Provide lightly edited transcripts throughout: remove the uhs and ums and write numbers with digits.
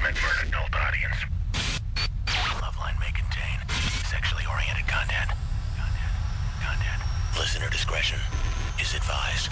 meant for an adult audience. Loveline may contain sexually oriented content. Listener discretion is advised.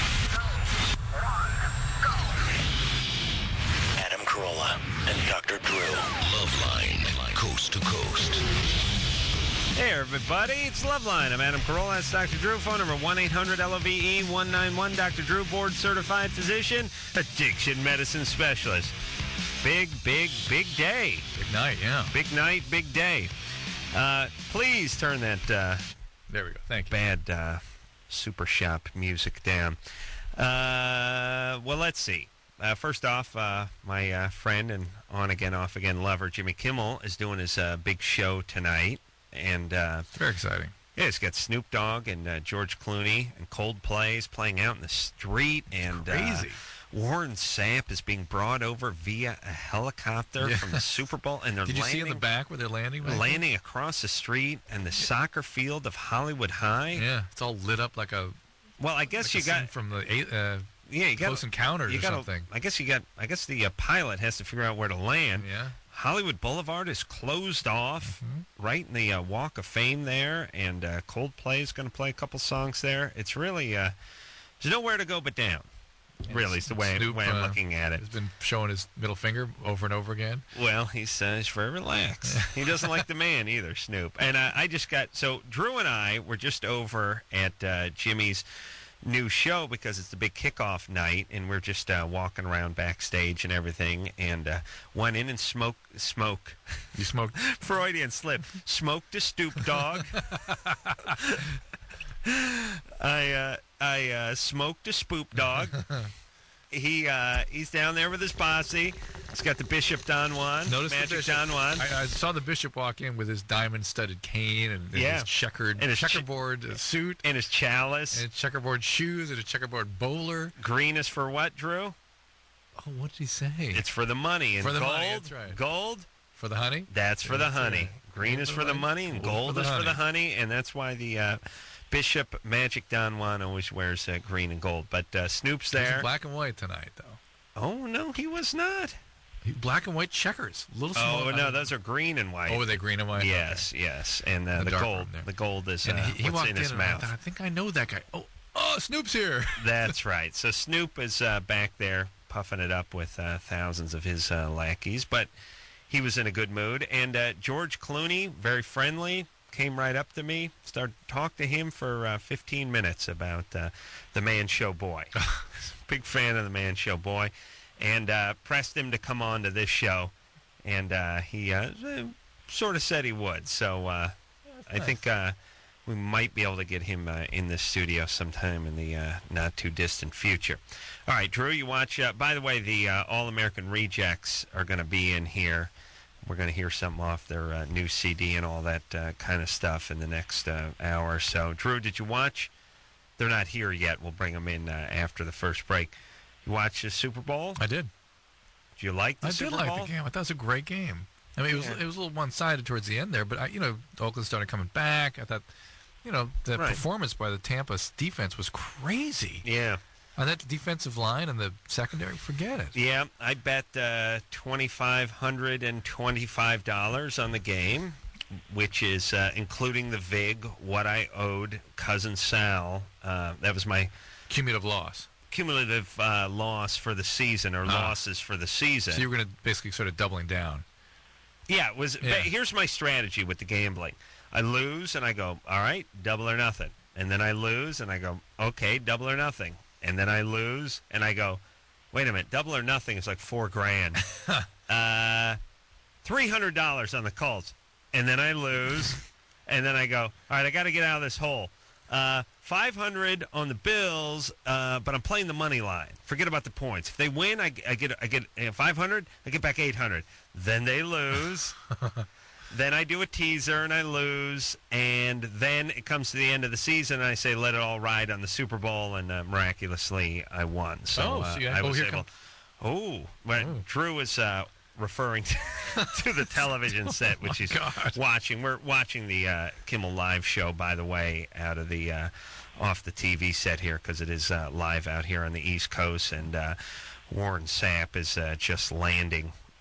Adam Carolla and Dr. Drew. Loveline, coast to coast. Hey everybody, it's Loveline. I'm Adam Carolla. That's Dr. Drew. Phone number 1-800-LOVE-191. Dr. Drew, board certified physician, addiction medicine specialist. Big day. Big night, yeah. Big night, big day. Please turn that There we go. Thank you. bad Super Shop music down. Well, let's see. First off, my friend and on-again, off-again lover, Jimmy Kimmel, is doing his big show tonight. And It's very exciting. yeah, it's got Snoop Dogg and George Clooney and Coldplay is playing out in the street. And Crazy. Warren Sapp is being brought over via a helicopter Yeah. from the Super Bowl. And they're Did you see in the landing, back where they're landing? back there? landing across the street and the soccer field of Hollywood High. Yeah, it's all lit up like a, Well, I guess like a you scene got... from the Yeah, you got Close Encounters you or gotta- something. I guess the pilot has to figure out where to land. Yeah. Hollywood Boulevard is closed off, right in the Walk of Fame there, and Coldplay is going to play a couple songs there. It's really there's nowhere to go but down. Really, is the way Snoop, I'm looking at it. He's been showing his middle finger over and over again. Well, he's very relaxed. He doesn't like the man either, Snoop. And I just got so Drew and I were just over at Jimmy's new show because it's the big kickoff night, and we're just walking around backstage and everything, and went in and smoke. You smoked? Freudian slip. Smoked a Stoop Dog. I smoked a Spoop Dog. He's down there with his posse. He's got the Bishop Don Juan, Notice the Magic bishop. Don Juan. I saw the bishop walk in with his diamond-studded cane and Yeah. his checkered And his checkerboard suit and his chalice. and his checkerboard shoes and a checkerboard bowler. Green is for what, Drew? Oh, what did he say? It's for the money. And For the gold, money, that's right. Gold, for the honey? that's for the That's honey. right. Green is for the money, and gold is for the honey. And that's why the Bishop Magic Don Juan always wears green and gold. But Snoop's He's in there. black and white tonight, though. Oh, no, he was not. Black and white checkers. Little small. Oh, no, those are green and white. Oh, are they green and white? Yes, yes. And the dark gold. one there. The gold is And he what's walked in his and mouth. I think I know that guy. Oh, Snoop's here. That's right. So Snoop is back there puffing it up with thousands of his lackeys, but he was in a good mood. And George Clooney, very friendly, came right up to me, started to talk to him for 15 minutes about the Man Show Boy. Big fan of the Man Show Boy, and pressed him to come on to this show, and he sort of said he would. So I think we might be able to get him in the studio sometime in the not-too-distant future. All right, Drew, you watch. By the way, the All-American Rejects are going to be in here. We're going to hear something off their new CD and all that kind of stuff in the next hour or so. Drew, did you watch? They're not here yet. We'll bring them in after the first break. You watched the Super Bowl? I did. Do you like the I Super did Bowl? like the game. I thought it was a great game. I mean, it was a little one-sided towards the end there, but Oakland started coming back. I thought, the Right. performance by the Tampa defense was crazy. Yeah. On that defensive line and the secondary, forget it. Yeah, I bet $2,525 on the game, which is including the VIG, what I owed Cousin Sal. That was my Cumulative loss. cumulative loss for the season, or losses for the season. So you were going to basically sort of doubling down. Yeah, it was. Yeah. Here's my strategy with the gambling. I lose, and I go, all right, double or nothing. And then I lose, and I go, okay, double or nothing. And then I lose, and I go, wait a minute, double or nothing is like $4,000. $300 on the Colts. And then I lose, and then I go, all right, I got to get out of this hole. 500 on the Bills, but I'm playing the money line. Forget about the points. If they win, I get 500. I get back 800. Then they lose. Then I do a teaser and I lose, and then it comes to the end of the season, and I say let it all ride on the Super Bowl, and miraculously I won. So I was able. Drew is referring to the television set, which he's watching. We're watching the Kimmel Live show, by the way, out of the off the TV set here, because it is live out here on the East Coast, and Warren Sapp is just landing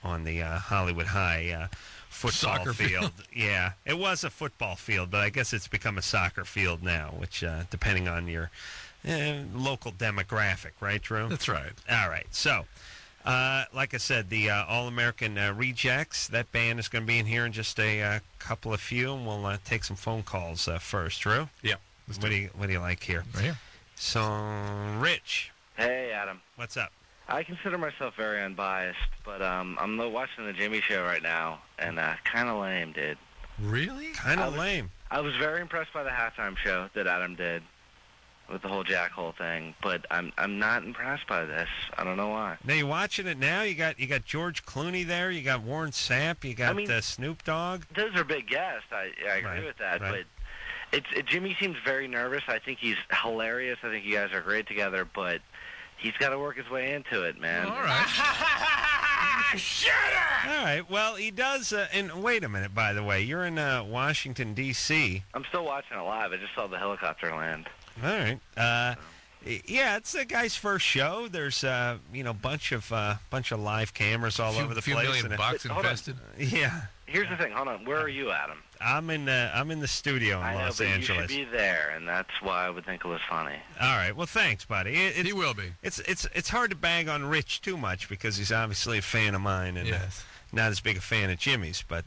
on the Hollywood High football Soccer field. Yeah, it was a football field, but I guess it's become a soccer field now, which depending on your local demographic, right, Drew? That's right. All right, so like I said, the All-American Rejects, that band is going to be in here in just a couple of few, and we'll take some phone calls first. Drew? Yeah. What do you like here? Right here. So, Rich, Hey, Adam. what's up? I consider myself very unbiased, but I'm watching the Jimmy Show right now, and kind of lame, dude. Really? Kind I of was- lame. I was very impressed by the halftime show that Adam did with the whole Jack Hole thing, but I'm not impressed by this. I don't know why. Now you watching it now? You got George Clooney there. You got Warren Sapp. You got I mean- Snoop Dogg. Those are big guests. I agree Right, with that, right. but Jimmy seems very nervous. I think he's hilarious. I think you guys are great together, but he's got to work his way into it, man. All right. All right. Well, he does. And wait a minute. By the way, you're in Washington D.C. I'm still watching it live. I just saw the helicopter land. All right. Yeah, it's the guy's first show. There's bunch of live cameras all over the few place. million and bucks Hold on. invested. yeah, Here's the thing. Hold on. Where are you, Adam? I'm in the studio in I know, Los but Angeles. you should be there, and that's why I would think it was funny. All right. Well, thanks, buddy. It's, He will be. It's hard to bag on Rich too much because he's obviously a fan of mine and Yes. not as big a fan of Jimmy's. But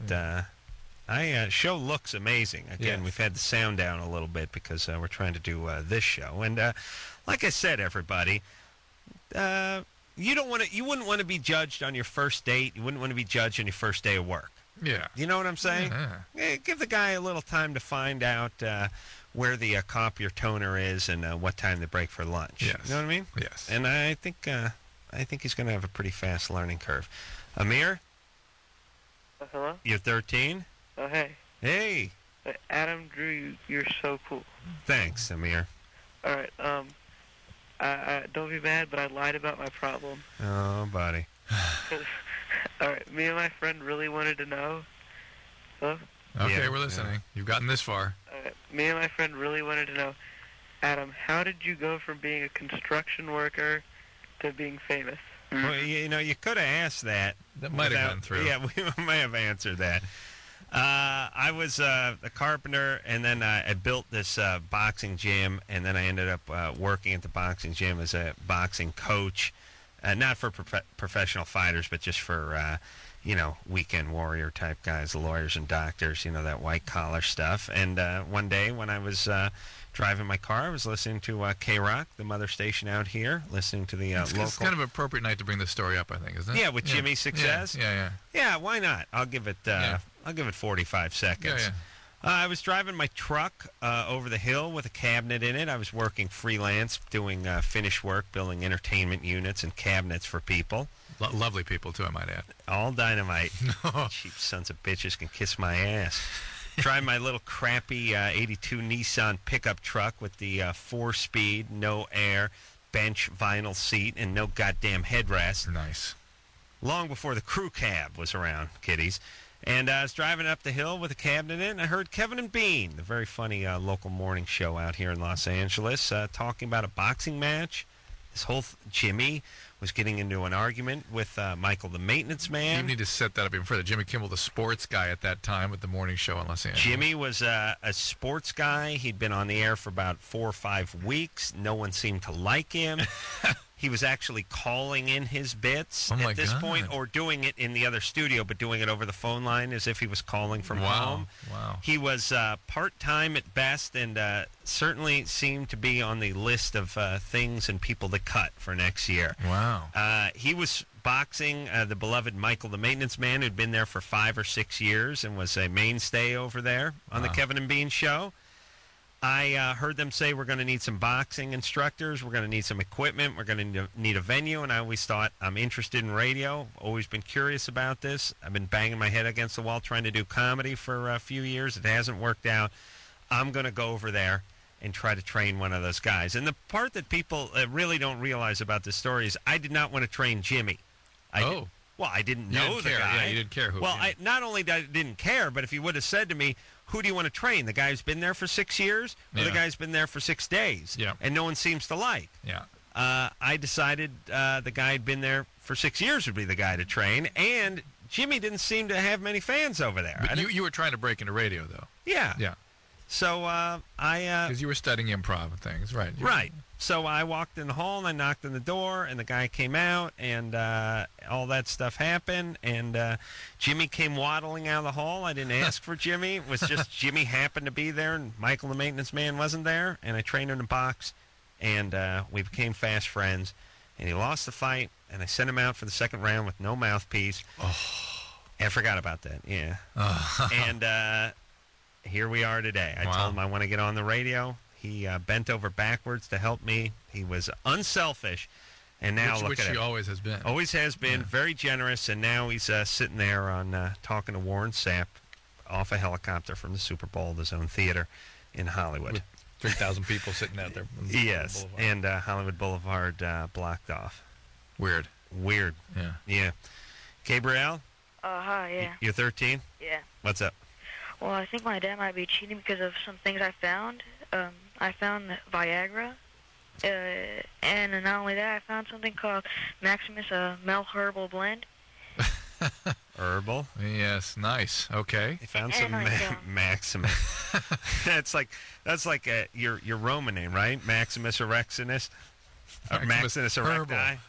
show looks amazing. Again, Yes. we've had the sound down a little bit because we're trying to do this show. And like I said, everybody, you wouldn't want to be judged on your first date. You wouldn't want to be judged on your first day of work. Yeah. You know what I'm saying? Yeah. Give the guy a little time to find out where the copier toner is and what time they break for lunch. Yes. You know what I mean? Yes. And I think he's going to have a pretty fast learning curve. Amir, Hello? you're 13? Oh, hey. Hey, Adam, Drew, you're so cool. thanks, Amir. All right, don't be mad, but I lied about my problem. Oh, buddy. All right, me and my friend really wanted to know. Hello? Okay, Yeah, we're listening. You've gotten this far. All right, me and my friend really wanted to know, Adam, how did you go from being a construction worker to being famous? Well, you could have asked that. That might have without- gone through. Yeah, we might have answered that. I was a carpenter, and then I built this boxing gym, and then I ended up working at the boxing gym as a boxing coach, not for professional fighters, but just for, weekend warrior type guys, lawyers and doctors, that white-collar stuff. And one day when I was driving my car, I was listening to K-Rock, the mother station out here, listening to the It's local... kind of an appropriate night to bring this story up, I think, isn't it? Yeah, with Jimmy's success. Yeah. Yeah, why not? I'll give it. I'll give it 45 seconds. Yeah. I was driving my truck over the hill with a cabinet in it. I was working freelance, doing finish work, building entertainment units and cabinets for people. Lovely people, too, I might add. All dynamite. Cheap sons of bitches can kiss my ass. Driving my little crappy 82 Nissan pickup truck with the 4-speed, no air, bench vinyl seat, and no goddamn headrest. Nice. Long before the crew cab was around, kiddies. And I was driving up the hill with a cabinet in, and I heard Kevin and Bean, the very funny local morning show out here in Los Angeles, talking about a boxing match. This whole Jimmy was getting into an argument with Michael the maintenance You man. need to set that up even further. Jimmy Kimmel, the sports guy at that time with the morning show in Los Angeles. Jimmy was a sports guy. He'd been on the air for about 4 or 5 weeks. No one seemed to like him. He was actually calling in his bits Oh, my at this God. point, or doing it in the other studio, but doing it over the phone line as if he was calling from home. Wow. He was part-time at best, and certainly seemed to be on the list of things and people to cut for next year. Wow. He was boxing the beloved Michael the maintenance man, who'd been there for 5 or 6 years and was a mainstay over there on the Wow. Kevin and Bean show. I heard them say we're going to need some boxing instructors, we're going to need some equipment, we're going to need a venue, and I always thought, I'm interested in radio, always been curious about this. I've been banging my head against the wall trying to do comedy for a few years. It hasn't worked out. I'm going to go over there and try to train one of those guys. And the part that people really don't realize about this story is I did not want to train Jimmy. I didn't You know didn't the care. guy. Yeah, you didn't care who. Well, yeah. not only didn't care, but if you would have said to me, who do you want to train? The guy who's been there for 6 years or the Yeah. guy who's been there for 6 days Yeah. and no one seems to like? Yeah. I decided the guy had been there for 6 years would be the guy to train, and Jimmy didn't seem to have many fans over there. But you were trying to break into radio, though. Yeah. Yeah. So I... Because you were studying improv and things, right? Right. So I walked in the hall, and I knocked on the door, and the guy came out, and all that stuff happened, and Jimmy came waddling out of the hall. I didn't ask for Jimmy. It was just Jimmy happened to be there, and Michael, the maintenance man, wasn't there, and I trained him in a box, and we became fast friends, and he lost the fight, and I sent him out for the second round with no mouthpiece. Oh. I forgot about that, yeah. And here we are today. I Wow. told him I want to get on the radio. He bent over backwards to help me. He was unselfish, and now which look at he him. always has been. Always has been, Yeah. very generous, and now he's sitting there on talking to Warren Sapp off a helicopter from the Super Bowl, the Zone Theater in Hollywood. With 3,000 people sitting out there. on Yes, Boulevard. and Hollywood Boulevard blocked off. Weird. Weird. Yeah. Yeah. Gabrielle, Hi, yeah. you're 13? Yeah. What's up? Well, I think my dad might be cheating because of some things I found. I found Viagra. And not only that, I found something called Maximus Mel Herbal Blend. Herbal? Yes. Nice. Okay. They found And some I don't. Maximus. that's like your Roman name, right? Maximus Erectinus? Maximus Maximus Erecti?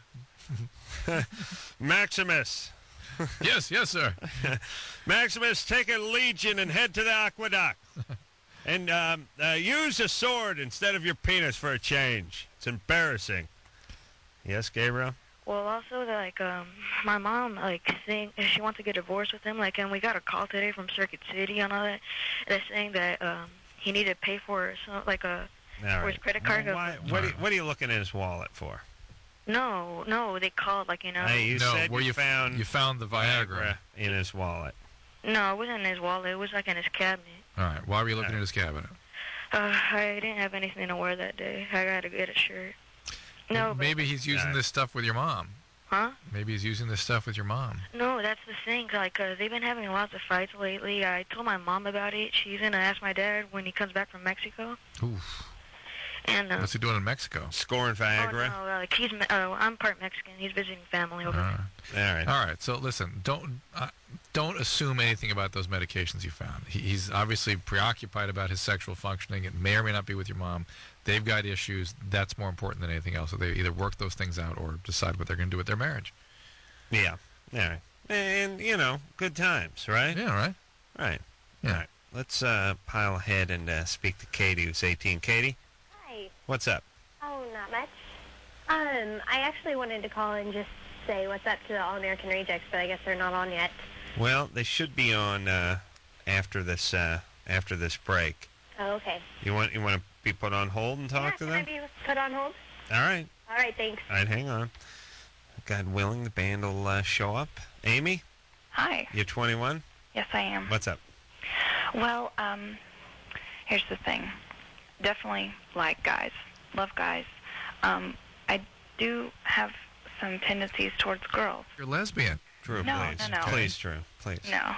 Maximus. Yes, sir. Maximus, take a legion and head to the aqueduct. And use a sword instead of your penis for a change. It's embarrassing. Yes, Gabriel? Well, also, my mom, saying she wants to get divorced with him, and we got a call today from Circuit City and all that. They're saying that he needed to pay for All for right. his credit card. Well, what are you looking in his wallet for? No, they called, Hey, you No, said where you found you found the Viagra. in his wallet. No, it wasn't in his wallet. It was, in his cabinet. All right. Why were you looking in his cabinet? I didn't have anything to wear that day. I had to get a shirt. No, but... Maybe he's using this stuff with your mom. Huh? Maybe he's using this stuff with your mom. No, that's the thing. They've been having lots of fights lately. I told my mom about it. She's going to ask my dad when he comes back from Mexico. Oof. And, What's he doing in Mexico? Scoring Viagra? Oh, no, I'm part Mexican. He's visiting family over there. All right. All right. So listen, don't assume anything about those medications you found. He's obviously preoccupied about his sexual functioning. It may or may not be with your mom. They've got issues. That's more important than anything else. So they either work those things out or decide what they're going to do with their marriage. Yeah. All right. And, good times, right? Yeah. Right. Right. Yeah. All right. Let's pile ahead and speak to Katie, who's 18. Katie, Hi. what's up? Oh, not much. I actually wanted to call and just say what's up to the All American Rejects, but I guess they're not on yet. Well, they should be on after this break. Oh, okay. You want to be put on hold and talk to Can them? I be put on hold? All right. All right, thanks. All right, hang on. God willing, the band will show up. Amy, Hi. you're 21? Yes, I am. What's up? Well, here's the thing. Definitely like guys. Love guys. I do have some tendencies towards girls. You're lesbian. Drew, No, please. no, no. Please, Drew, please. No.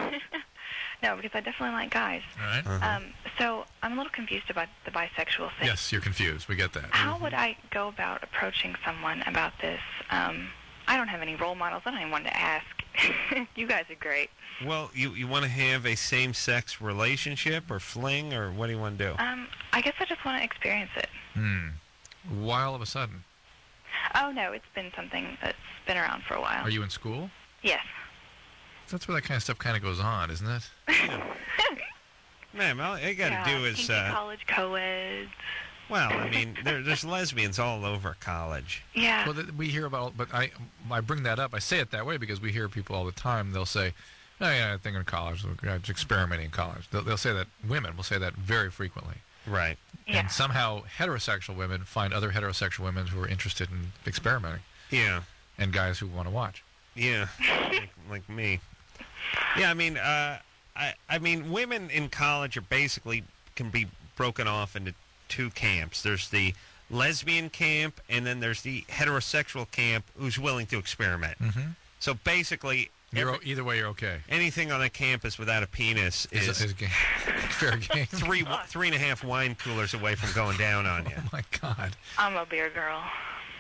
No, because I definitely like guys. All right. Uh-huh. So I'm a little confused about the bisexual thing. Yes, you're confused. We get that. How would I go about approaching someone about this? I don't have any role models. I don't even want to ask. You guys are great. Well, you want to have a same-sex relationship or fling, or what do you want to do? I guess I just want to experience it. Why all of a sudden? Oh, no, it's been something that's been around for a while. Are you in school? Yes. That's where that kind of stuff kind of goes on, isn't it? Ma'am, all you got to do is, kinky college co-eds. well, I mean, there's lesbians all over college. Yeah. Well, we hear about, but I bring that up. I say it that way because we hear people all the time. They'll say, "Oh yeah, I think in college, I was experimenting in college." They'll say that. Women will say that very frequently. Right. Yeah. And somehow heterosexual women find other heterosexual women who are interested in experimenting, Yeah. and guys who want to watch. Yeah. like me. Yeah, I mean, women in college are basically can be broken off into two camps. There's the lesbian camp, and then there's the heterosexual camp who's willing to experiment. Mm-hmm. So basically, Either way, you're okay. anything on that campus without a penis is fair game. 3.5 wine coolers away from going down on you. Oh my God. I'm a beer girl.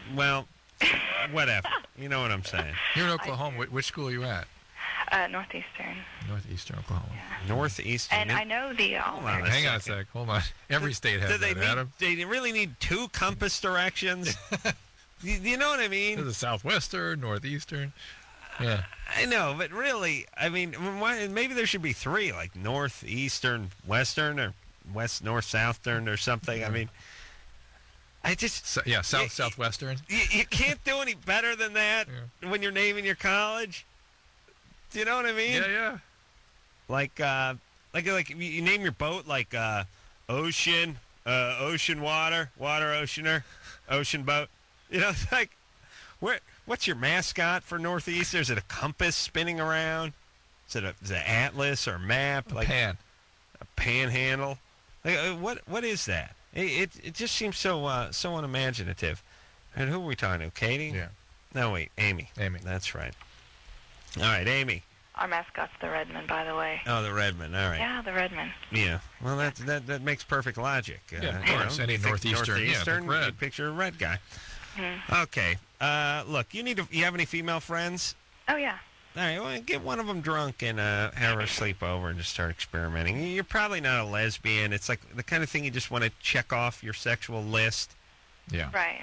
Well, whatever. You know what I'm saying. You're in Oklahoma. Which school are you at? Northeastern. Northeastern Oklahoma. Northeastern. And I know the Hold on a Hang on a second. sec. Hold on. Every state has Do they that, Adam. They really need 2 compass directions? you know what I mean? There's a southwestern, northeastern. Yeah. I know, but really, I mean, maybe there should be 3, like northeastern, western, or west, north, southern, or something. I mean, I just southwestern. You can't do any better than that when you're naming your college. Do you know what I mean? Yeah. Like you name your boat like ocean, ocean water, oceaner, ocean boat. You know, it's like what's your mascot for Northeast? Is it a compass spinning around? Is it an atlas or a map? A pan. A panhandle. Like what is that? It just seems so unimaginative. And who are we talking to? Katie? Yeah. No, wait, Amy. Amy. That's right. All right, Amy. Our mascot's the Redman, by the way. Oh, the Redman. All right. Yeah, the Redman. Yeah. Well, that makes perfect logic. Yeah, of course. Any northeastern, you picture a red guy. Mm-hmm. Okay. Look, you have any female friends? Oh, yeah. All right. Well, get one of them drunk and have her sleep over and just start experimenting. You're probably not a lesbian. It's like the kind of thing you just want to check off your sexual list. Yeah. Right.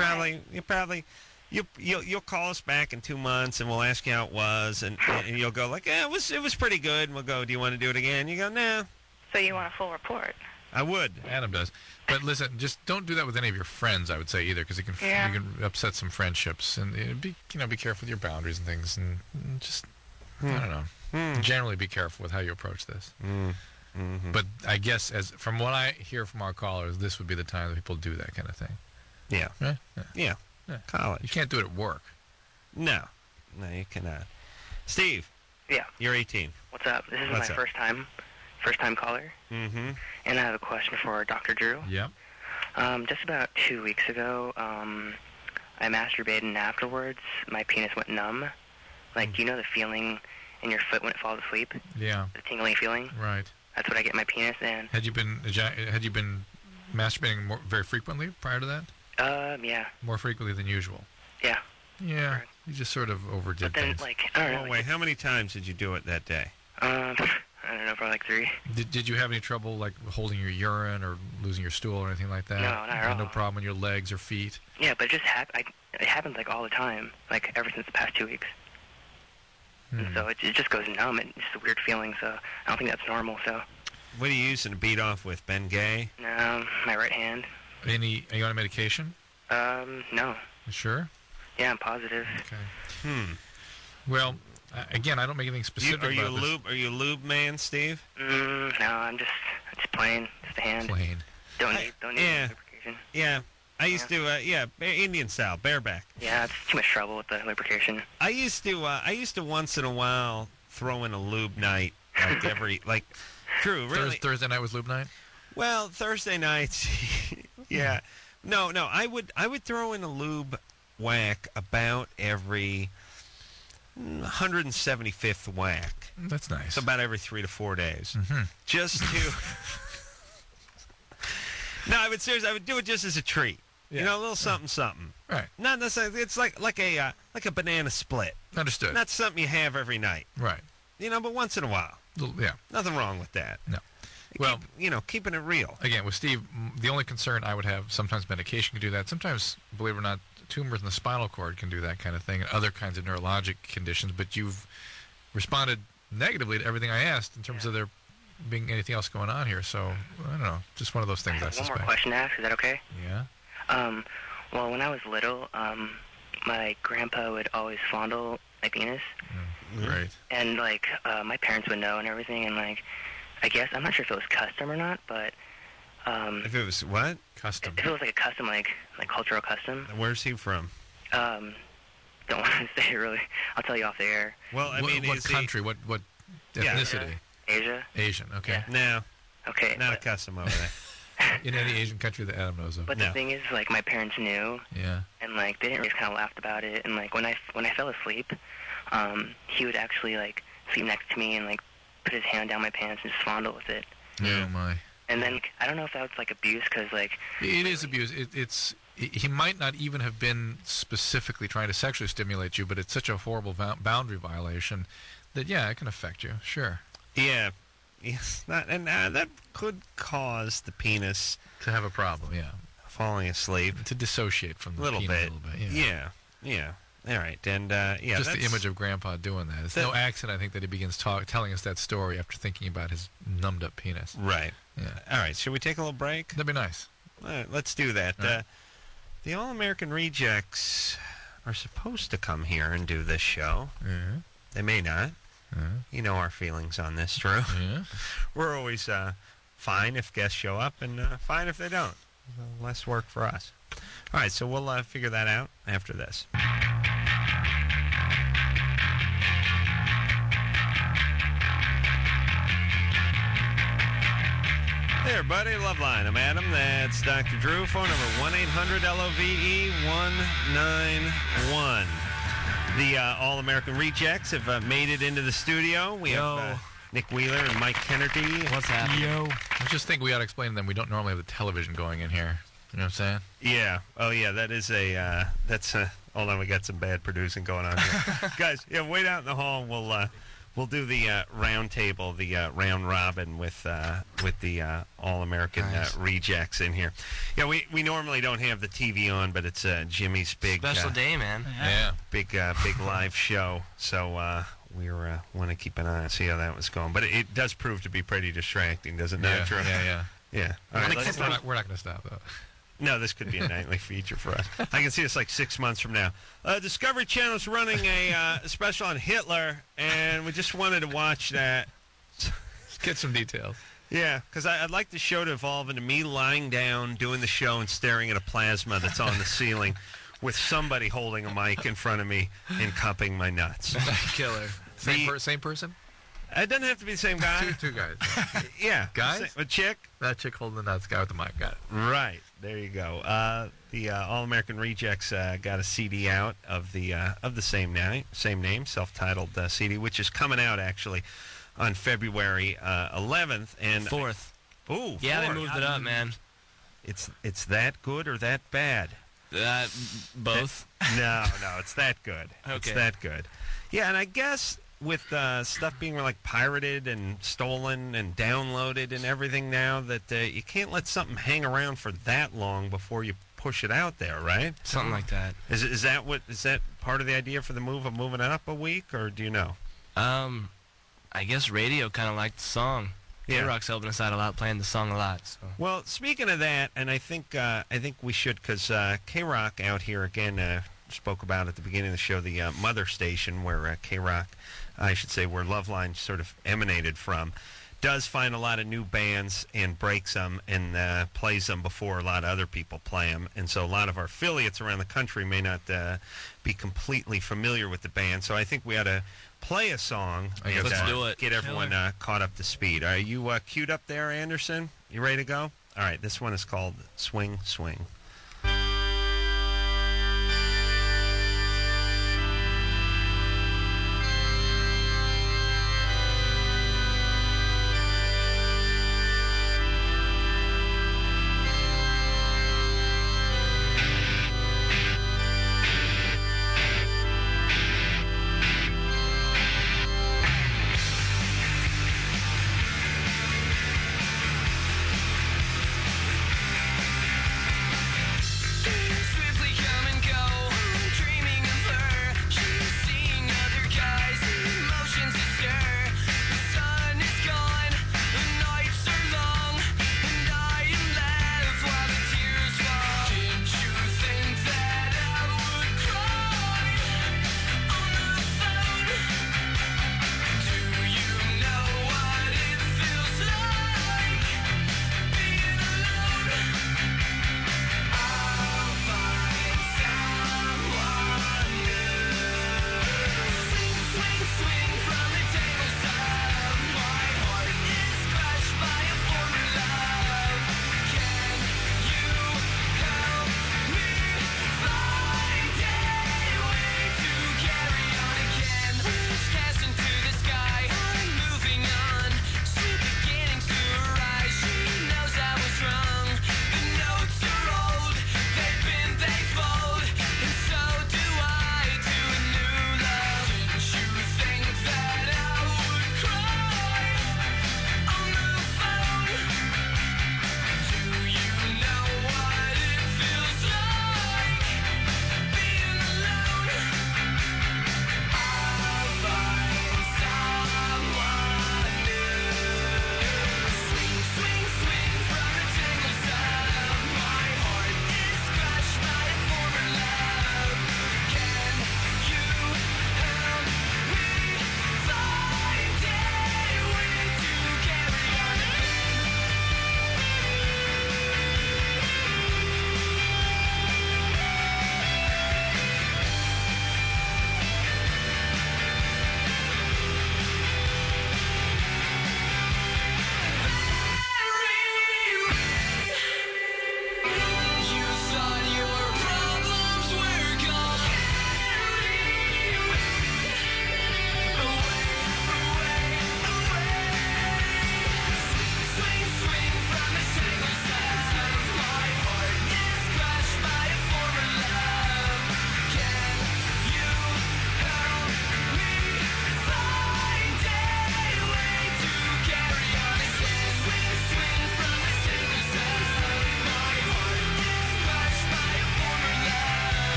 You'll call us back in 2 months and we'll ask you how it was and you'll go like, it was pretty good. And we'll go, do you want to do it again? You go, no. So you want a full report? I would. Adam does. But listen, just don't do that with any of your friends, I would say, either, because you can upset some friendships. And be careful with your boundaries and things. And just, I don't know, generally be careful with how you approach this. Mm-hmm. But I guess, from what I hear from our callers, this would be the time that people do that kind of thing. Yeah. Right? Yeah. College. You can't do it at work. No, you cannot. Steve. Yeah. You're 18. What's up? This is What's my up? first time caller. Mm-hmm. And I have a question for Dr. Drew. Yep. Just about 2 weeks ago, I masturbated and afterwards my penis went numb. Like, do you know the feeling in your foot when it falls asleep? Yeah. The tingling feeling? Right. That's what I get in my penis. And Had you been masturbating very frequently prior to that? Yeah. More frequently than usual. Yeah. Yeah. Correct. You just sort of overdid But then, things. like, I don't know. Oh, wait, how many times did you do it that day? I don't know, probably like 3. Did you have any trouble, like, holding your urine or losing your stool or anything like that? No, not at all. No problem in your legs or feet? Yeah, but it just it happens, like, all the time. Like, ever since the past 2 weeks. And so it just goes numb. It's just a weird feeling, so I don't think that's normal, so. What are you using to beat off with, Ben Gay? No, my right hand. Are you on medication? No. You sure? Yeah, I'm positive. Okay. Well, again, I don't make anything specific Are you about this. Are you a lube man, Steve? No, I'm just plain, just a hand. Plain. Don't need lubrication. Yeah. I used to, Indian style, bareback. Yeah, it's too much trouble with the lubrication. I used to once in a while throw in a lube night, like Drew, really. Thursday night was lube night? Well, Thursday nights, yeah. No, I would throw in a lube whack about every 175th whack. That's nice. So about every 3 to 4 days. Mm-hmm. Just to... No, I would seriously. I would do it just as a treat. Yeah. You know, a little something. Right. Not necessarily. It's like a banana split. Understood. Not something you have every night. Right. You know, but once in a while. Yeah. Nothing wrong with that. No. Well, keeping it real. Again, with Steve, the only concern I would have, sometimes medication can do that. Sometimes, believe it or not, tumors in the spinal cord can do that kind of thing, and other kinds of neurologic conditions. But you've responded negatively to everything I asked in terms of there being anything else going on here. So, I don't know. Just one of those things, I suspect. One more question to ask. Is that okay? Yeah. Well, when I was little, my grandpa would always fondle my penis. Great. And, like, my parents would know and everything, and, like, I guess, I'm not sure if it was custom or not, but... if it was what? Custom. If it was, like, a custom, like cultural custom. Where's he from? Don't want to say, really. I'll tell you off the air. Well, I mean, what country? What ethnicity? Asia. Asian, okay. No. Okay. Not a custom over there. In any Asian country that Adam knows of. But the thing is, like, my parents knew. Yeah. And, like, they didn't really kind of laughed about it. And, like, when I fell asleep, he would actually, like, sleep next to me and, like, put his hand down my pants and just fondle with it. Oh, my. And then, I don't know if that was, like, abuse, because, like... It is abuse. It's he might not even have been specifically trying to sexually stimulate you, but it's such a horrible boundary violation that, yeah, it can affect you. Sure. Yeah. Yes. That could cause the penis to have a problem, yeah. Falling asleep. To dissociate from the little penis bit. a little bit. Yeah. Yeah. All right. And, yeah. Just the image of Grandpa doing that. It's no accident, I think, that he begins telling us that story after thinking about his numbed-up penis. Right. Yeah. All right. Should we take a little break? That'd be nice. All right. Let's do that. Right. The All-American Rejects are supposed to come here and do this show. Mm-hmm. They may not. Mm-hmm. You know our feelings on this, Drew. Yeah. We're always fine if guests show up and fine if they don't. Less work for us. All right, so we'll figure that out after this. Hey, everybody, Loveline. I'm Adam. That's Dr. Drew. Phone number 1-800-LOVE-191. The All-American Rejects have made it into the studio. We have Nick Wheeler and Mike Kennerty. What's happening? Yo. I just think we ought to explain to them we don't normally have the television going in here. You know what I'm saying? Yeah. Oh, yeah, that is hold on, we got some bad producing going on here. Guys, yeah, wait out in the hall and we'll do the round table, the round robin with the All-American Rejects in here. Yeah, we normally don't have the TV on, but it's Jimmy's big special day, man. Yeah. Big live show. So we want to keep an eye on see how that was going. But it does prove to be pretty distracting, doesn't it? Drew? Yeah. All right, we're not going to stop though. No, this could be a nightly feature for us. I can see us like 6 months from now. Discovery Channel's running a special on Hitler, and we just wanted to watch that. Let's get some details. Yeah, because I'd like the show to evolve into me lying down, doing the show, and staring at a plasma that's on the ceiling with somebody holding a mic in front of me and cupping my nuts. Killer. Same person? It doesn't have to be the same guy. Two guys. Yeah. Guys? A chick? That chick holding the nuts, guy with the mic. Got it. Right. There you go. The All-American Rejects got a CD out of the same name, self-titled CD, which is coming out actually on February 11th and 4th. Ooh, yeah, 4th. they moved it up, man. It's that good or that bad? Both. No, it's that good. Okay. It's that good. Yeah, and I guess with stuff being like pirated and stolen and downloaded and everything now, that you can't let something hang around for that long before you push it out there, right? Something like that. Is that part of the idea for the move of moving it up a week, or do you know? I guess radio kind of liked the song. Yeah. K-Rock's helping us out a lot, playing the song a lot. So. Well, speaking of that, and I think we should, because K-Rock out here again spoke about at the beginning of the show the mother station where K-Rock, I should say, where Loveline sort of emanated from, does find a lot of new bands and breaks them and plays them before a lot of other people play them. And so a lot of our affiliates around the country may not be completely familiar with the band. So I think we ought to play a song and let's do it. Get everyone caught up to speed. Are you queued up there, Anderson? You ready to go? All right, this one is called Swing, Swing.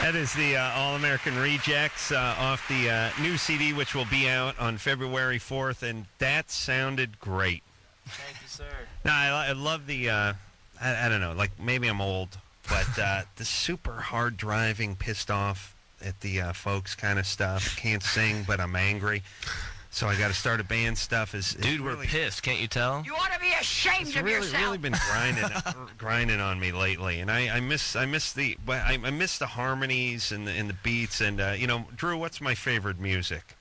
That is the All-American Rejects off the new CD, which will be out on February 4th, and that sounded great. Thank you, sir. No, I love the, I don't know, like maybe I'm old, but the super hard driving, pissed off at the folks kind of stuff. Can't sing, but I'm angry. So I got to start a band stuff. Dude, we're pissed. Can't you tell? You ought to be ashamed of yourself. It's really been grinding on me lately, and I miss the harmonies and the beats. And Drew, what's my favorite music?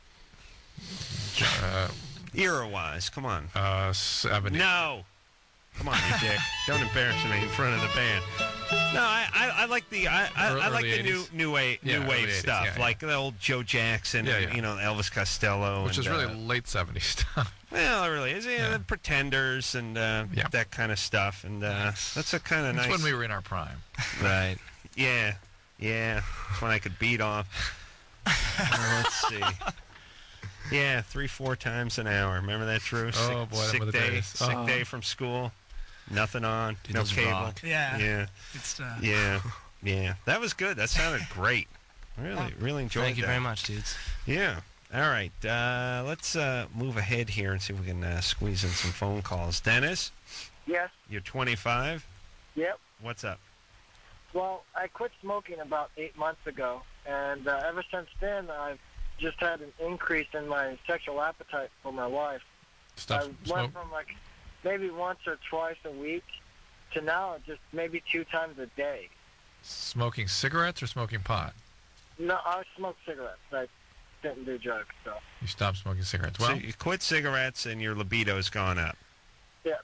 Era-wise, come on. 70. No, come on, you dick! Don't embarrass me in front of the band. No, I like the I like the 80s. new wave stuff, 80s, like the old Joe Jackson, and, Elvis Costello, Which and, is really late 70s stuff. Well, it really is. The Pretenders and that kind of stuff, and that's a kind of nice. That's when we were in our prime. Right. Yeah. That's when I could beat off. Let's see. Yeah, 3-4 times an hour. Remember that, Drew? Oh, boy, sick that were the day. days. Sick day from school. Nothing on. Dude, no those cable. rock. Yeah. Good stuff. Yeah. That was good. That sounded great. Really enjoyed that. Thank you very much, dudes. Yeah. All right. Let's move ahead here and see if we can squeeze in some phone calls. Dennis? Yes. You're 25? Yep. What's up? Well, I quit smoking about 8 months ago, and ever since then, I've just had an increase in my sexual appetite for my wife. I went from like maybe once or twice a week to now just maybe 2 times a day. Smoking cigarettes or smoking pot? No, I smoke cigarettes. I didn't do drugs, so. You stopped smoking cigarettes. So Well, you quit cigarettes and your libido's gone up. Yeah,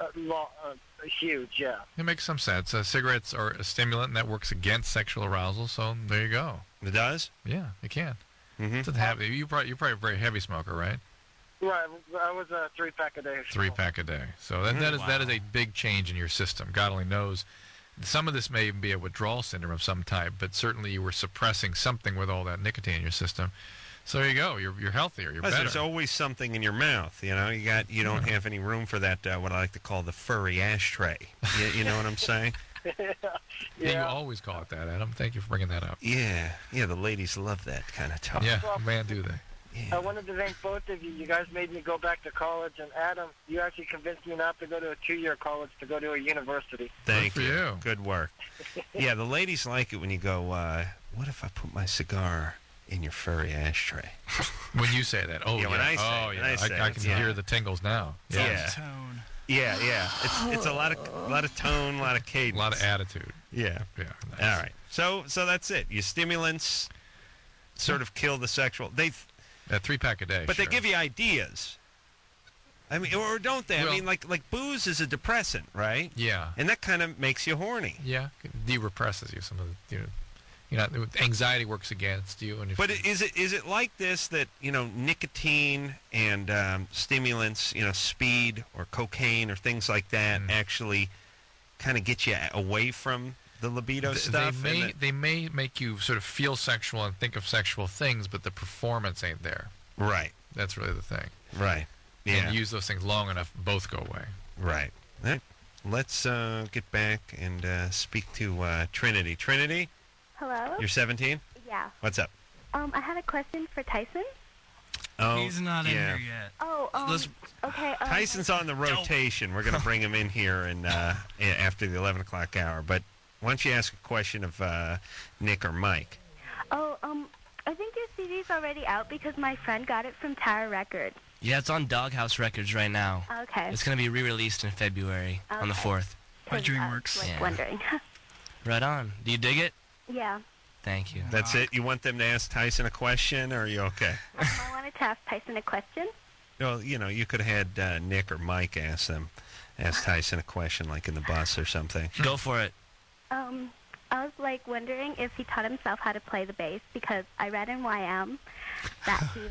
huge, yeah. it makes some sense. Cigarettes are a stimulant, and that works against sexual arousal, so there you go. It does? Yeah, it can. Mm-hmm. It doesn't have, you're probably a very heavy smoker, right? Right, I was a 3-pack a day. 3-pack a day. So that is a big change in your system. God only knows. Some of this may even be a withdrawal syndrome of some type, but certainly you were suppressing something with all that nicotine in your system. So there you go. You're healthier. You're better. There's always something in your mouth. You don't have any room for that. What I like to call the furry ashtray. You know what I'm saying? Yeah, you always call it that, Adam. Thank you for bringing that up. Yeah. The ladies love that kind of talk. Yeah, man, do they? I wanted to thank both of you. You guys made me go back to college, and Adam, you actually convinced me not to go to a 2-year college, to go to a university. Thank Good for you. Good work. Yeah, the ladies like it when you go, what if I put my cigar in your furry ashtray? When you say that. Oh, yeah. When I say I can hear the tingles now. Yeah. Tone. Yeah. It's a lot of tone, a lot of cadence. A lot of attitude. Yeah. Yeah. Nice. All right. So that's it. Your stimulants sort of kill the sexual. That 3-pack a day. But sure. they give you ideas. I mean, or don't they? Well, I mean, like booze is a depressant, right? Yeah. And that kind of makes you horny. Yeah. De-represses you. Some of the, anxiety works against you. And But is it like this that, nicotine and stimulants, speed or cocaine or things like that actually kind of get you away from the libido stuff? They may make you sort of feel sexual and think of sexual things, but the performance ain't there. Right. That's really the thing. Right. Yeah. And use those things long enough, both go away. Right. Let's get back and speak to Trinity. Trinity? Hello? You're 17? Yeah. What's up? I had a question for Tyson. Oh, He's not in here yet. Oh, okay. Tyson's on the rotation. We're going to bring him in here and after the 11 o'clock hour. But why don't you ask a question of Nick or Mike? Oh, I think your CD's already out because my friend got it from Tower Records. Yeah, it's on Doghouse Records right now. Okay. It's going to be re-released in February on the 4th. By DreamWorks. Yeah. Wondering. Right on. Do you dig it? Yeah. Thank you. That's it? You want them to ask Tyson a question, or are you okay? I wanted to ask Tyson a question. Well, you could have had Nick or Mike ask Tyson a question, like in the bus or something. Go for it. I was wondering if he taught himself how to play the bass because I read in YM that he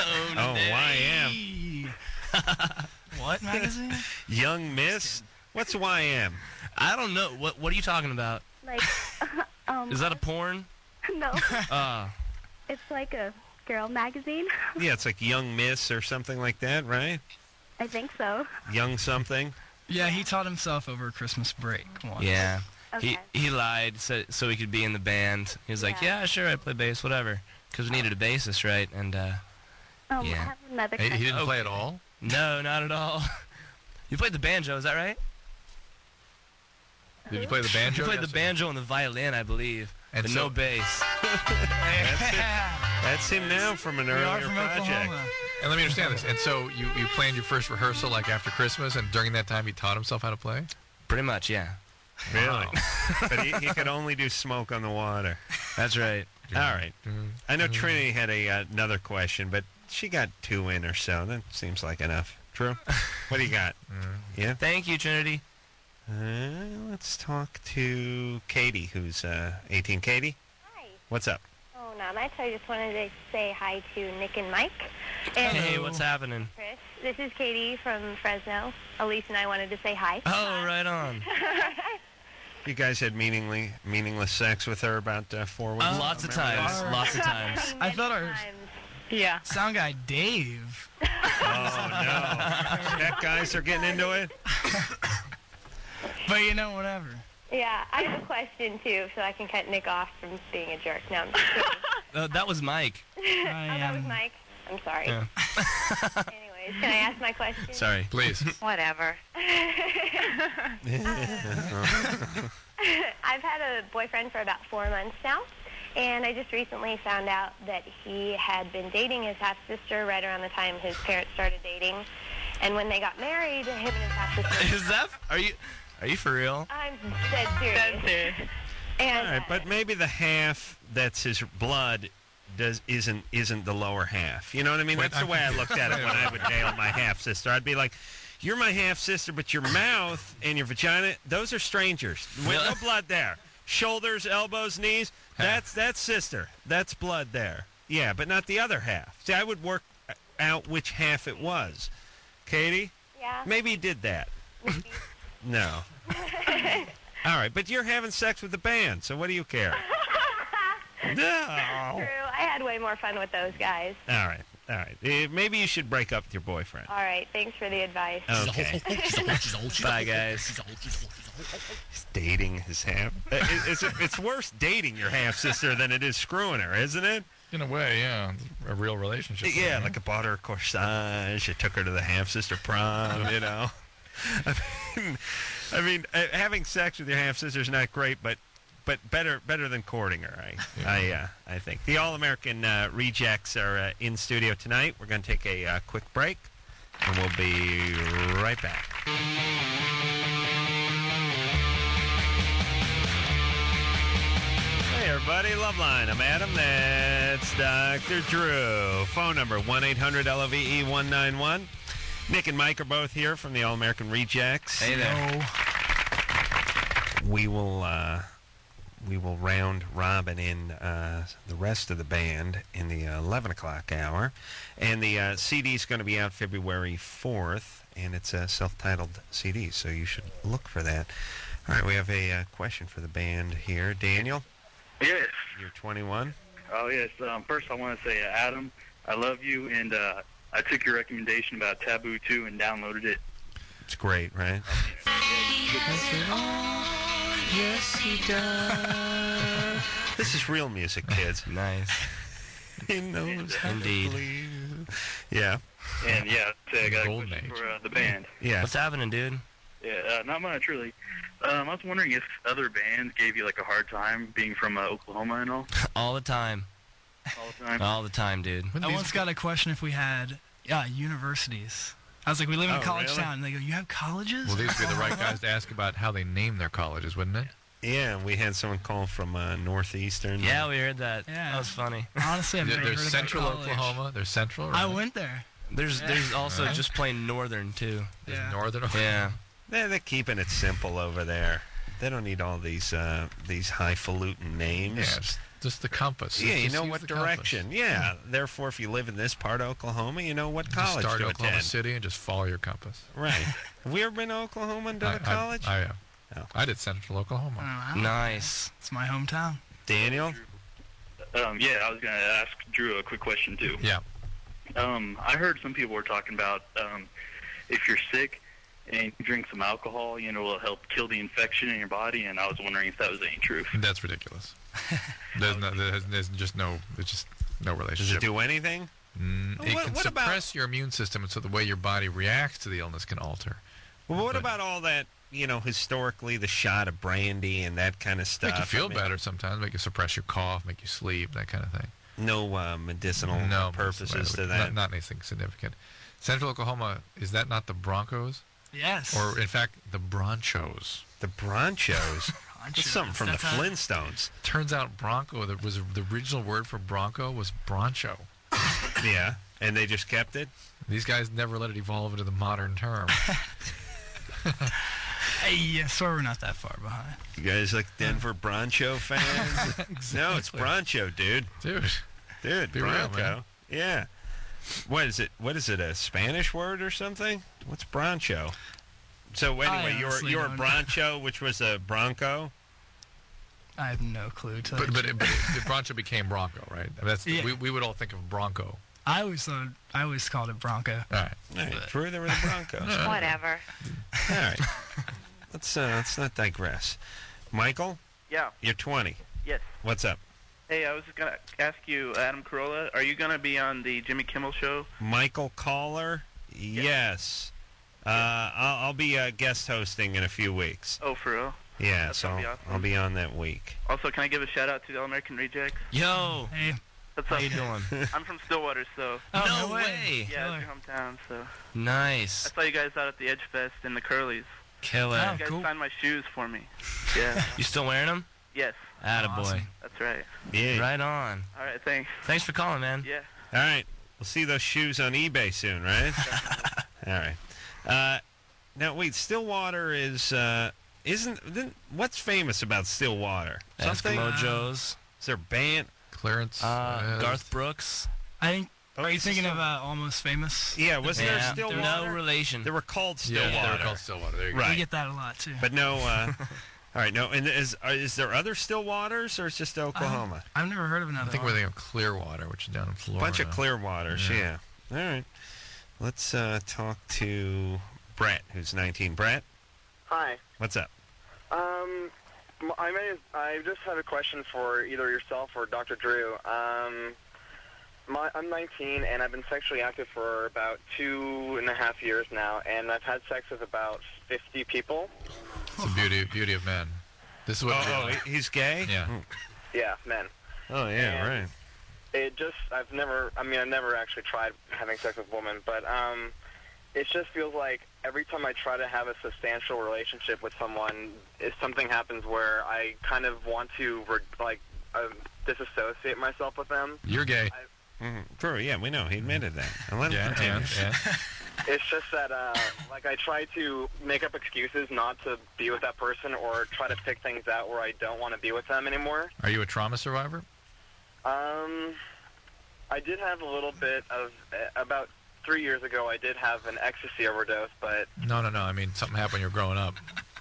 YM. What magazine? Young Miss? What's YM? I don't know. What are you talking about? Is that a porn? No. It's like a girl magazine. Yeah, it's like Young Miss or something like that, right? I think so. Young something? Yeah, he taught himself over Christmas break once. Yeah. Okay. He lied so he could be in the band. He was like, yeah, sure, I play bass, whatever. Because we needed a bassist, right? And, I yeah. have another question. He didn't play at all? No, not at all. You played the banjo, is that right? Did you play the banjo? You played the banjo and the violin, I believe. And but so- no bass. That's him now from an earlier project. And let me understand this. And so you planned your first rehearsal like after Christmas, and during that time he taught himself how to play? Pretty much, yeah. Really? Wow. But he could only do Smoke on the Water. That's right. All right. I know Trinity had another question, but she got 2 in or so. That seems like enough. True? What do you got? Yeah? Thank you, Trinity. Let's talk to Katie, who's 18. Katie? Hi. What's up? Oh, not much. I just wanted to say hi to Nick and Mike. And Hey, what's happening? Chris. This is Katie from Fresno. Elise and I wanted to say hi. Oh, right on. You guys had meaningless sex with her about 4 weeks? Lots of times. Lots of times. I thought our sound guy, Dave. Oh, no. Tech guys are getting into it? But, you know, whatever. Yeah, I have a question, too, so I can cut Nick off from being a jerk. No, I'm just kidding. That was Mike. That was Mike. I'm sorry. Yeah. Anyways, can I ask my question? Sorry. Please. Whatever. I've had a boyfriend for about 4 months now, and I just recently found out that he had been dating his half-sister right around the time his parents started dating. And when they got married, him and his half-sister... Is that... Are you for real? I'm dead serious. Dead serious. And, All right, but maybe the half that's his blood isn't the lower half. You know what I mean? That's the way I looked at it when I would nail my half-sister. I'd be like, you're my half-sister, but your mouth and your vagina, those are strangers. No blood there. Shoulders, elbows, knees, that's sister. That's blood there. Yeah, but not the other half. See, I would work out which half it was. Katie? Yeah? Maybe he did that. No. All right, but you're having sex with the band, so what do you care? No. True. I had way more fun with those guys. All right. Maybe you should break up with your boyfriend. All right. Thanks for the advice. Okay. Bye, guys. He's dating his half. It's worse dating your half-sister than it is screwing her, isn't it? In a way, yeah. A real relationship. Yeah, like I bought her a corsage. I took her to the half-sister prom, you know. I mean, having sex with your half-sister is not great, but better than courting her, I think. The All-American Rejects are in studio tonight. We're going to take a quick break, and we'll be right back. Hey, everybody. Loveline. I'm Adam. That's Dr. Drew. Phone number, 1-800-LOVE-191. Nick and Mike are both here from the All-American Rejects. Hey there. We will round robin in the rest of the band in the 11 o'clock hour. And the CD is going to be out February 4th, and it's a self-titled CD, so you should look for that. All right, we have a question for the band here. Daniel? Yes. You're 21? Oh, yes. First, I want to say, Adam, I love you, and I took your recommendation about Taboo 2 and downloaded it. It's great, right? Yes, he does. This is real music, kids. Nice. He knows how Indeed. to believe. Yeah. And, yeah, I got a question for the band. Yeah. What's happening, dude? Yeah, not much, really. I was wondering if other bands gave you, like, a hard time being from Oklahoma and all? All the time. All the time? All the time, dude. I once got a question if we had universities. I was like, we live in a college town. And they go, you have colleges? Well, these would be the right guys to ask about how they name their colleges, wouldn't it? Yeah, we had someone call from Northeastern. Yeah, we heard that. Yeah. That was funny. Honestly, I've never heard There's of Central college. Oklahoma. There's Central. Right? I went there. There's also just plain Northern, too. Yeah. Northern Oklahoma. Yeah. They're keeping it simple over there. They don't need all these highfalutin names. Yeah, it's just the compass. Yeah, you Just know use what the direction. compass. Yeah. Therefore, if you live in this part of Oklahoma, you know what college Just start to Oklahoma attend. City and just follow your compass. Right. Have we ever been to Oklahoma and done a college? I have. Oh. I did Central Oklahoma. Oh, wow. Nice. It's my hometown. Daniel? Yeah, I was going to ask Drew a quick question, too. Yeah. I heard some people were talking about if you're sick, and you drink some alcohol, it'll help kill the infection in your body. And I was wondering if that was any truth. That's ridiculous. There's just no relationship. Does it do anything? It can suppress your immune system, and so the way your body reacts to the illness can alter. Well, what about all that, historically, the shot of brandy and that kind of stuff? Make you feel better sometimes, make you suppress your cough, make you sleep, that kind of thing. No medicinal purposes to that? Not anything significant. Central Oklahoma, is that not the Broncos? Yes. Or, in fact, the Bronchos. The Bronchos? That's something from the Flintstones. Turns out Bronco, the original word for Bronco was Broncho. Yeah, and they just kept it? These guys never let it evolve into the modern term. Hey, so we're not that far behind. You guys like Denver Broncho fans? Exactly. No, it's Broncho, dude. Dude, Be Bronco. real, man. Yeah. What is it, a Spanish word or something? What's Broncho? So anyway, you're a Broncho, which was a Bronco? I have no clue. But the Broncho became Bronco, right? We would all think of Bronco. I always called it Bronco. All right. True, there were the Broncos. Whatever. All right. Let's not digress. Michael? Yeah. You're 20. Yes. What's up? Hey, I was going to ask you, Adam Carolla, are you going to be on the Jimmy Kimmel show? Michael Caller? Yes. I'll be guest hosting in a few weeks. Oh, for real? Yeah, That's so gonna be awesome. I'll be on that week. Also, can I give a shout-out to the All-American Rejects? Yo! Hey. What's How up? you doing? I'm from Stillwater, so... Oh, no way! Yeah, it's your hometown, so... Nice. I saw you guys out at the Edge Fest in the Curlies. Killer. You guys signed my shoes for me. Yeah. You still wearing them? Yes. Attaboy. Awesome. That's right. Yeah. Right on. All right, thanks. Thanks for calling, man. Yeah. All right. We'll see those shoes on eBay soon, right? All right. Now, wait, Stillwater is... what's famous about Stillwater? Something? Eskimo Joe's. Is there a band? Clarence. Garth Brooks. I think... Are you thinking of Almost Famous? Yeah, wasn't there Stillwater? No relation. They were called Stillwater. Yeah, they were called Stillwater. There you go. Right. We get that a lot, too. But no... all right, no, and is there other Stillwaters, or it's just Oklahoma? I've never heard of another I think we're thinking of Clearwater, which is down in Florida. Bunch of Clearwaters, yeah. All right. Let's talk to Brett, who's 19. Brett? Hi. What's up? I just have a question for either yourself or Dr. Drew. I'm 19, and I've been sexually active for about 2.5 years now, and I've had sex with about 50 people. It's the beauty of men. This is what. He's gay? Yeah. Yeah, men. Oh yeah, right. I've never actually tried having sex with women, but it just feels like every time I try to have a substantial relationship with someone, something happens where I kind of want to disassociate myself with them. You're gay. True, yeah, we know. He admitted that. And let him continue. It's just that, I try to make up excuses not to be with that person or try to pick things out where I don't want to be with them anymore. Are you a trauma survivor? I did have a little bit of, about 3 years ago, I did have an ecstasy overdose, but... No. I mean, something happened when you were growing up.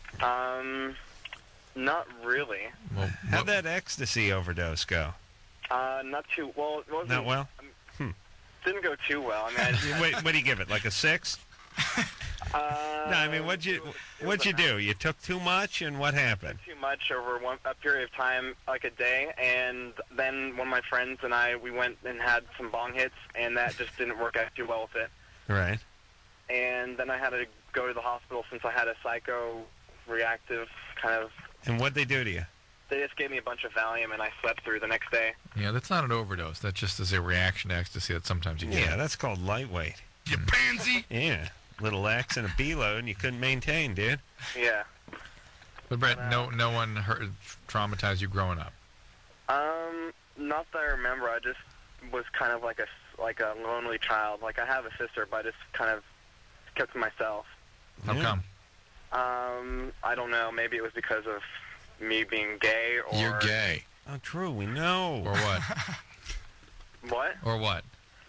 Not really. Well, how'd that ecstasy overdose go? Not too well. It wasn't, not well? Didn't go too well. I mean, what do you give it? Like a 6? No, I mean, what'd you do? You took too much, and what happened? Too much over a period of time, like a day, and then one of my friends and we went and had some bong hits, and that just didn't work out too well with it. Right. And then I had to go to the hospital since I had a psycho-reactive kind of... And what'd they do to you? They just gave me a bunch of Valium, and I slept through the next day. Yeah, that's not an overdose. That just is a reaction to ecstasy that sometimes you get. Yeah, that's called lightweight. You pansy! Yeah. Little X and a B load, and you couldn't maintain, dude. Yeah. But Brett, no one traumatized you growing up. Not that I remember. I just was kind of like a lonely child. Like I have a sister, but I just kind of kept to myself. How come? I don't know. Maybe it was because of me being gay, or... You're gay. Oh, true. We know. Or what? What? Or what?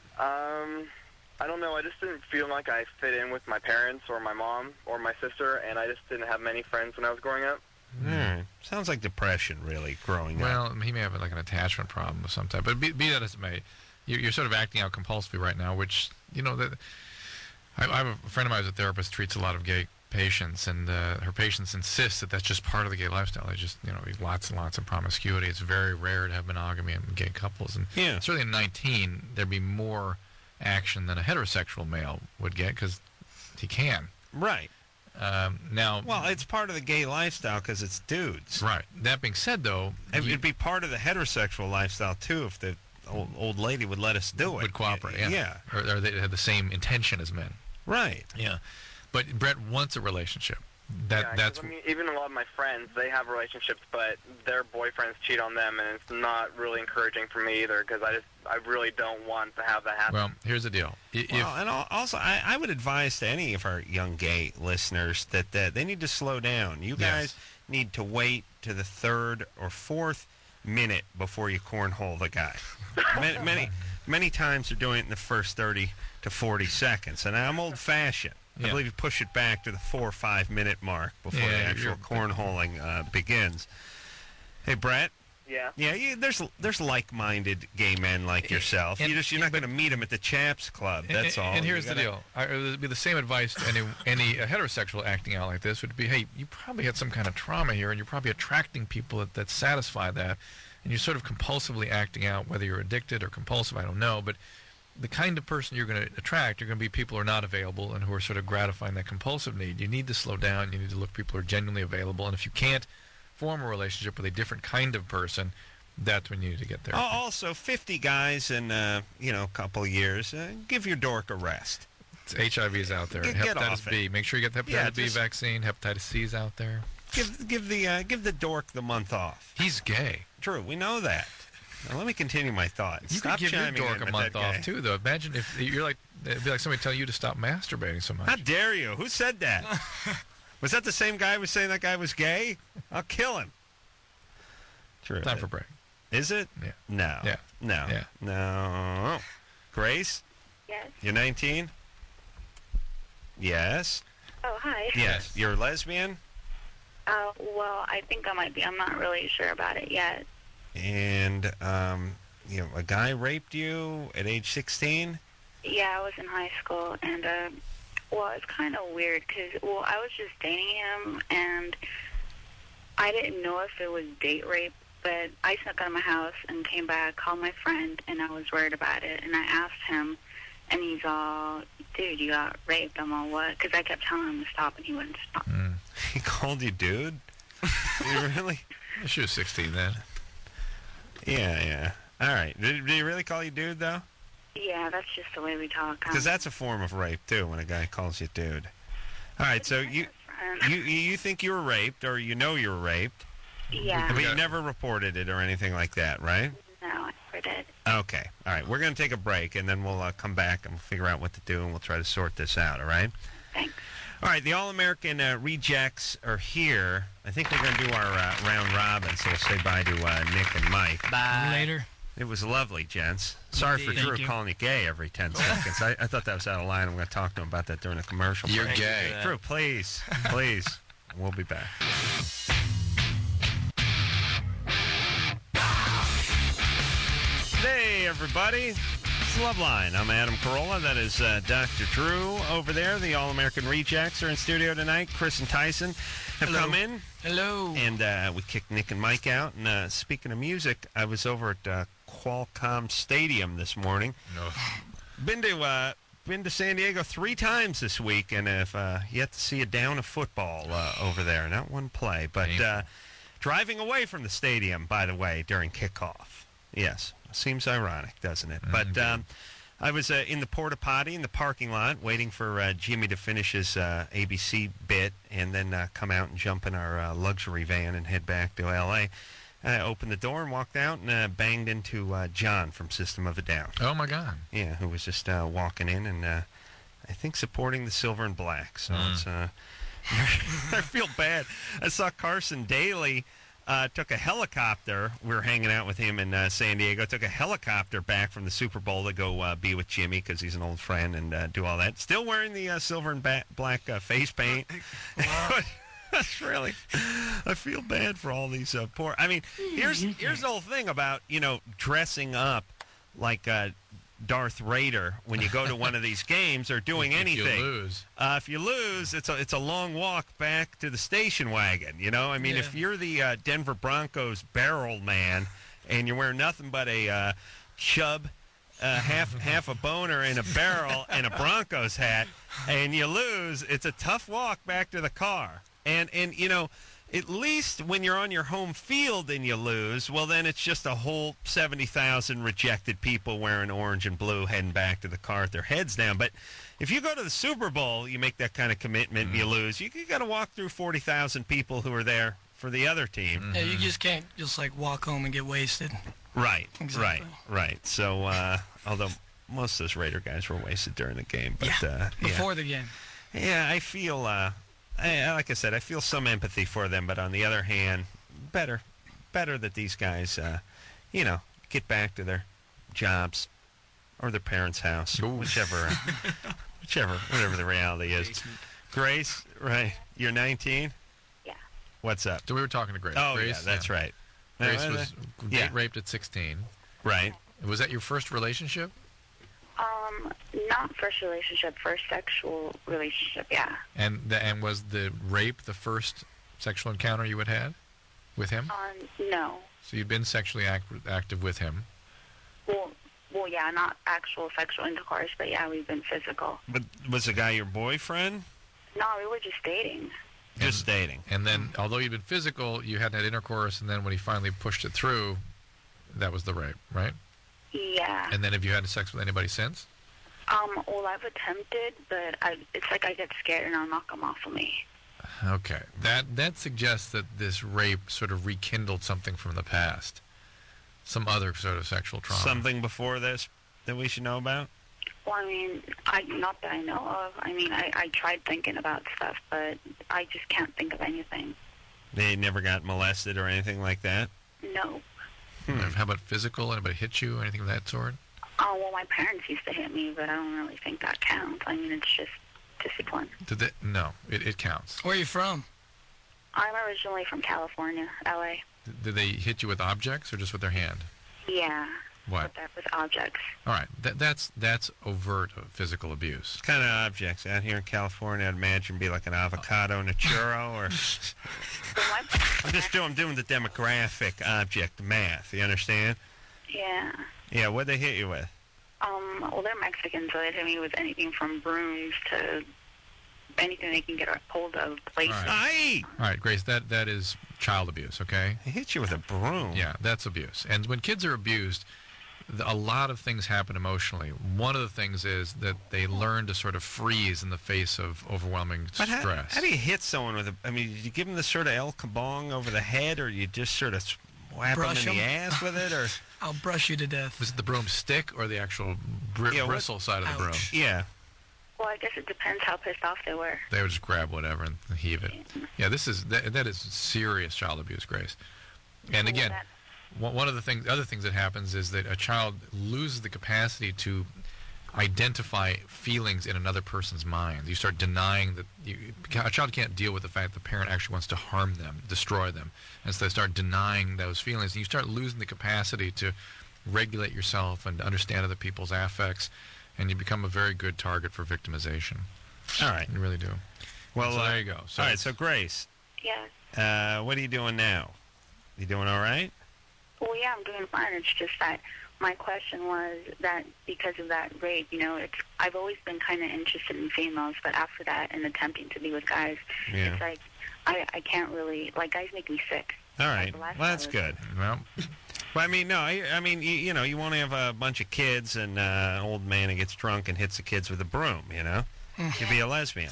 I don't know. I just didn't feel like I fit in with my parents or my mom or my sister, and I just didn't have many friends when I was growing up. Sounds like depression, really, growing up. Well, he may have like an attachment problem of some type. But be that as it may, you're sort of acting out compulsively right now, which, I have a friend of mine who's a therapist, treats a lot of gay patients, and her patients insist that that's just part of the gay lifestyle. They just, lots and lots of promiscuity. It's very rare to have monogamy in gay couples. And certainly in 19, there'd be more action than a heterosexual male would get because he can. Right. Now, well, it's part of the gay lifestyle because it's dudes. Right. That being said, though, it'd be part of the heterosexual lifestyle too if the old lady would let us do it. Would cooperate. Yeah. Or they had the same intention as men. Right. Yeah. But Brett wants a relationship. That's. I mean, even a lot of my friends, they have relationships, but their boyfriends cheat on them, and it's not really encouraging for me either because I really don't want to have that happen. Well, here's the deal. And also, I would advise to any of our young gay listeners that they need to slow down. You guys need to wait to the 3rd or 4th minute before you cornhole the guy. Many times they're doing it in the first 30 to 40 seconds, and I'm old-fashioned. I believe you push it back to the 4 or 5 minute mark before the actual cornholing begins. Hey, Brett. Yeah. Yeah. There's like-minded gay men like yourself. You're not going to meet them at the Chaps Club. That's all. And here's the deal. It would be the same advice to any heterosexual acting out like this would be, hey, you probably had some kind of trauma here, and you're probably attracting people that satisfy that, and you're sort of compulsively acting out, whether you're addicted or compulsive, I don't know, but the kind of person you're going to attract are going to be people who are not available and who are sort of gratifying that compulsive need. You need to slow down. You need to look for people who are genuinely available. And if you can't form a relationship with a different kind of person, that's when you need to get there. Also, 50 guys in a couple of years, give your dork a rest. HIV is out there. Get hepatitis B. Make sure you get the hepatitis B vaccine. Hepatitis C is out there. Give the dork the month off. He's gay. True, we know that. Now, let me continue my thought. You Stop could give your dork a month off, guy. too, though. Imagine if you're like, it'd be like somebody telling you to stop masturbating so much. How dare you? Who said that? Was that the same guy who was saying that guy was gay? I'll kill him. True. Time for break. Is it? Yeah. No. Yeah. No. Yeah. No. Grace? Yes. You're 19? Yes. Oh, hi. Yes. You're a lesbian? Well, I think I might be. I'm not really sure about it yet. And, a guy raped you at age 16? Yeah, I was in high school, and, it's kind of weird, because, I was just dating him, and I didn't know if it was date rape, but I snuck out of my house and came back, called my friend, and I was worried about it, and I asked him, and he's all, dude, you got raped. I'm all, what? Because I kept telling him to stop, and he wouldn't stop. He called you dude? You really? She was 16 then. Yeah. All right. Did he really call you dude, though? Yeah, that's just the way we talk. Because that's a form of rape, too, when a guy calls you dude. All right, so you think you were raped, or you know you were raped. Yeah. But you never reported it or anything like that, right? No, I never did. Okay. All right. We're going to take a break, and then we'll come back and figure out what to do, and we'll try to sort this out, all right? Thanks. All right, the All-American Rejects are here. I think we're going to do our round robin, so we'll say bye to Nick and Mike. Bye. Later. It was lovely, gents. Sorry for Drew calling you gay every 10 seconds. I thought that was out of line. I'm going to talk to him about that during the commercial. You're gay. Drew, please. We'll be back. Hey, everybody. It's Loveline. I'm Adam Carolla. That is Dr. Drew over there. The All-American Rejects are in studio tonight. Chris and Tyson have come in. Hello. And we kicked Nick and Mike out. And speaking of music, I was over at Qualcomm Stadium this morning. No. Been to San Diego 3 times this week, and have yet to see a down of football over there. Not one play. But driving away from the stadium, by the way, during kickoff. Yes. Seems ironic, doesn't it? But I was in the porta potty in the parking lot waiting for Jimmy to finish his ABC bit and then come out and jump in our luxury van and head back to L.A. I opened the door and walked out and banged into John from System of a Down. Oh, my God. Yeah, who was just walking in and I think supporting the Silver and Black. So it's I feel bad. I saw Carson Daly took a helicopter. We were hanging out with him in San Diego. Took a helicopter back from the Super Bowl to go be with Jimmy because he's an old friend and do all that. Still wearing the silver and black face paint. That's really. I feel bad for all these poor. I mean, here's the whole thing about dressing up like Darth Raider when you go to one of these games or doing anything. If you lose. If you lose, it's a long walk back to the station wagon. You know, I mean, if you're the Denver Broncos barrel man and you're wearing nothing but a chub, half a boner in a barrel and a Broncos hat, and you lose, it's a tough walk back to the car. And you know, at least when you're on your home field and you lose, well, then it's just a whole 70,000 rejected people wearing orange and blue heading back to the car with their heads down. But if you go to the Super Bowl, you make that kind of commitment and you lose, you got to walk through 40,000 people who are there for the other team. Yeah, you just can't just like walk home and get wasted. Right, Exactly. right. So, although most of those Raider guys were wasted during the game. But, Before the game. Yeah, I feel, like I said, I feel some empathy for them. But on the other hand, better that these guys, get back to their jobs or their parents' house, whatever the reality is. Grace, right? You're 19? Yeah. What's up? So we were talking to Grace. Oh, Grace, yeah, that's right. Grace was date raped at 16. Right. Was that your first relationship? Not first relationship, first sexual relationship, yeah. And was the rape the first sexual encounter you had had with him? No. So you'd been sexually active with him? Well, yeah, not actual sexual intercourse, but yeah, we've been physical. But was the guy your boyfriend? No, we were just dating. Just dating. And then, although you'd been physical, you hadn't had intercourse, and then when he finally pushed it through, that was the rape, right? Yeah. And then have you had sex with anybody since? Well, I've attempted, but it's like I get scared and I'll knock him off of me. Okay. That suggests that this rape sort of rekindled something from the past. Some other sort of sexual trauma. Something before this that we should know about? Well, I mean, not that I know of. I mean, I tried thinking about stuff, but I just can't think of anything. They never got molested or anything like that? No. How about physical? Anybody hit you? Anything of that sort? Oh, well, my parents used to hit me, but I don't really think that counts. I mean, it's just discipline. No, it counts. Where are you from? I'm originally from California, L.A. Did they hit you with objects or just with their hand? Yeah. What? With objects. All right. That's overt physical abuse. What kind of objects? Out here in California, I'd imagine be like an avocado and a churro, or... I'm doing the demographic object math. You understand? Yeah. Yeah, what'd they hit you with? Well, they're Mexican, so they hit me with anything from brooms to anything they can get a hold of. Places. All right, Grace, that is child abuse, okay? They hit you with a broom. Yeah, that's abuse. And when kids are abused, a lot of things happen emotionally. One of the things is that they learn to sort of freeze in the face of overwhelming stress. How do you hit someone with I mean, did you give them the sort of El Kabong over the head, or you just sort of whap them in the ass with it, or... I'll brush you to death. Was it the broomstick or the actual bristle side of the broom? Yeah. Well, I guess it depends how pissed off they were. They would just grab whatever and heave it. Yeah, that is serious child abuse, Grace. And again, one of the other things that happens is that a child loses the capacity to identify feelings in another person's mind. You start denying that a child can't deal with the fact that the parent actually wants to harm them, destroy them, and so they start denying those feelings, and you start losing the capacity to regulate yourself and understand other people's affects, and you become a very good target for victimization. All right, you really do. Well, so there you go. All right, so Grace. Yeah. What are you doing now? You doing all right? Well, yeah, I'm doing fine. It's just that my question was that because of that rape, I've always been kind of interested in females, but after that and attempting to be with guys, it's like I can't really, guys make me sick. All right. Well, that's good. Well, I mean, no, I mean, you want to have a bunch of kids and an old man who gets drunk and hits the kids with a broom, You'd be a lesbian.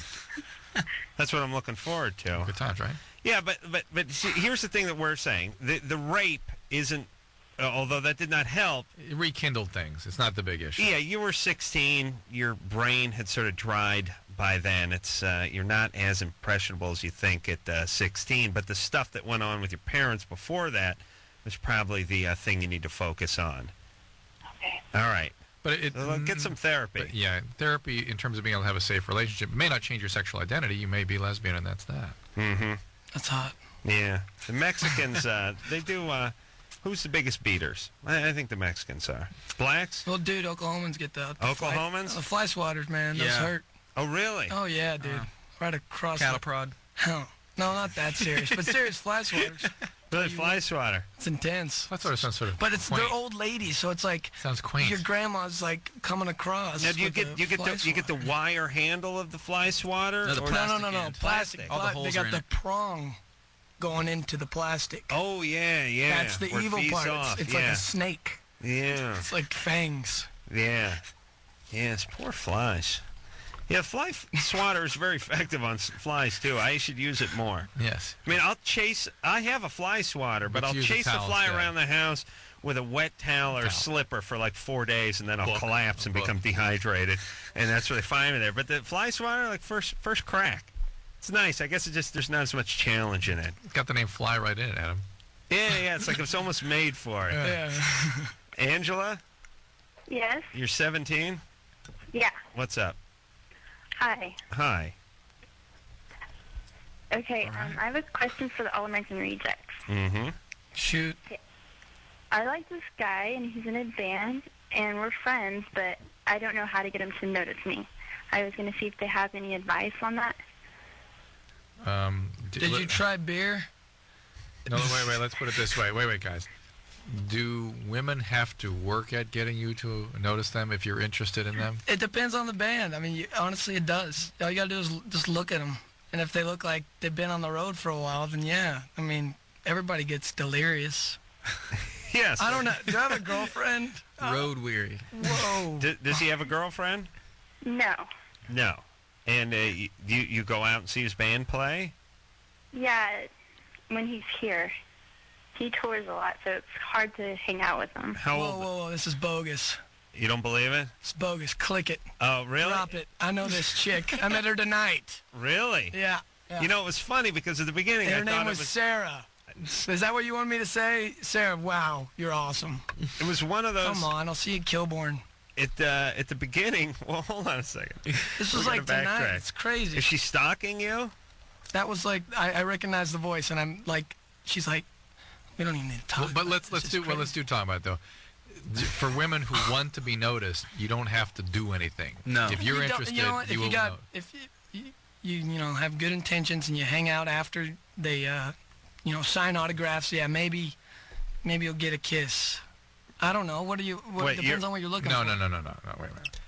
That's what I'm looking forward to. Good times, right? Yeah, but see, here's the thing that we're saying. The rape isn't, although that did not help. It rekindled things. It's not the big issue. Yeah, you were 16. Your brain had sort of dried by then. It's you're not as impressionable as you think at 16. But the stuff that went on with your parents before that was probably the thing you need to focus on. Okay. All right. But get some therapy. Yeah, therapy in terms of being able to have a safe relationship. It may not change your sexual identity. You may be lesbian, and that's that. Mm-hmm. That's hot. Yeah. The Mexicans, they do Who's the biggest beaters? I think the Mexicans are. Blacks? Well, dude, Oklahomans get the Oklahomans? The fly swatters, man. Those hurt. Oh, really? Oh, yeah, dude. Right across. Cattle prod? No, not that serious. But serious fly swatters. Really, fly swatter. It's intense. Fly swatter sounds sort of But quaint. they're old ladies, so it's like sounds quaint. Your grandma's like coming across. Now, do you get the wire handle of the fly swatter? No, no. Plastic. All the holes they are got in the it. prong going into the plastic. Oh yeah. That's the where it evil feeds part. off. It's like a snake. Yeah. It's like fangs. Yeah. Yes, poor flies. Yeah, fly swatter is very effective on flies, too. I should use it more. Yes. I mean, I have a fly swatter, but I'll use a chase the towel fly instead. around the house with a wet towel or slipper for like 4 days, and then I'll collapse and become dehydrated. And that's where they find me there. But the fly swatter, like first crack. It's nice. I guess there's not as much challenge in it. It's got the name Fly right in it, Adam. Yeah. It's like it's almost made for it. Yeah. Angela, Yes. you're 17? Yeah. What's up? Hi. Hi. Okay. I have a question for the All American Rejects. Mm-hmm. Shoot. I like this guy, and he's in a band, and we're friends, but I don't know how to get him to notice me. I was going to see if they have any advice on that. Did you try beer? No, wait. Let's put it this way. Wait, guys. Do women have to work at getting you to notice them if you're interested in them? It depends on the band. I mean, honestly, it does. All you got to do is just look at them. And if they look like they've been on the road for a while, then yeah. I mean, everybody gets delirious. Yes. I don't know. Do you have a girlfriend? Road weary. Whoa. Does he have a girlfriend? No. No. And you go out and see his band play? Yeah, when he's here. He tours a lot, so it's hard to hang out with him. Whoa, this is bogus. You don't believe it? It's bogus. Click it. Oh, really? Drop it. I know this chick. I met her tonight. Really? Yeah. You know, it was funny because at the beginning Her I name thought was it was Sarah. Is that what you want me to say? Sarah, wow, you're awesome. It was one of those. Come on, I'll see you at Kilbourne. At the beginning. Well, hold on a second. This was like tonight. It's crazy. Is she stalking you? That was like I recognized the voice, and I'm like, she's like, we don't even need to talk. Well, but let's do talk about it though. For women who want to be noticed, you don't have to do anything. No. If you're interested, you know what? you will know. If you know have good intentions and you hang out after they sign autographs, yeah, maybe you'll get a kiss. I don't know. Depends on what you're looking for. No. Wait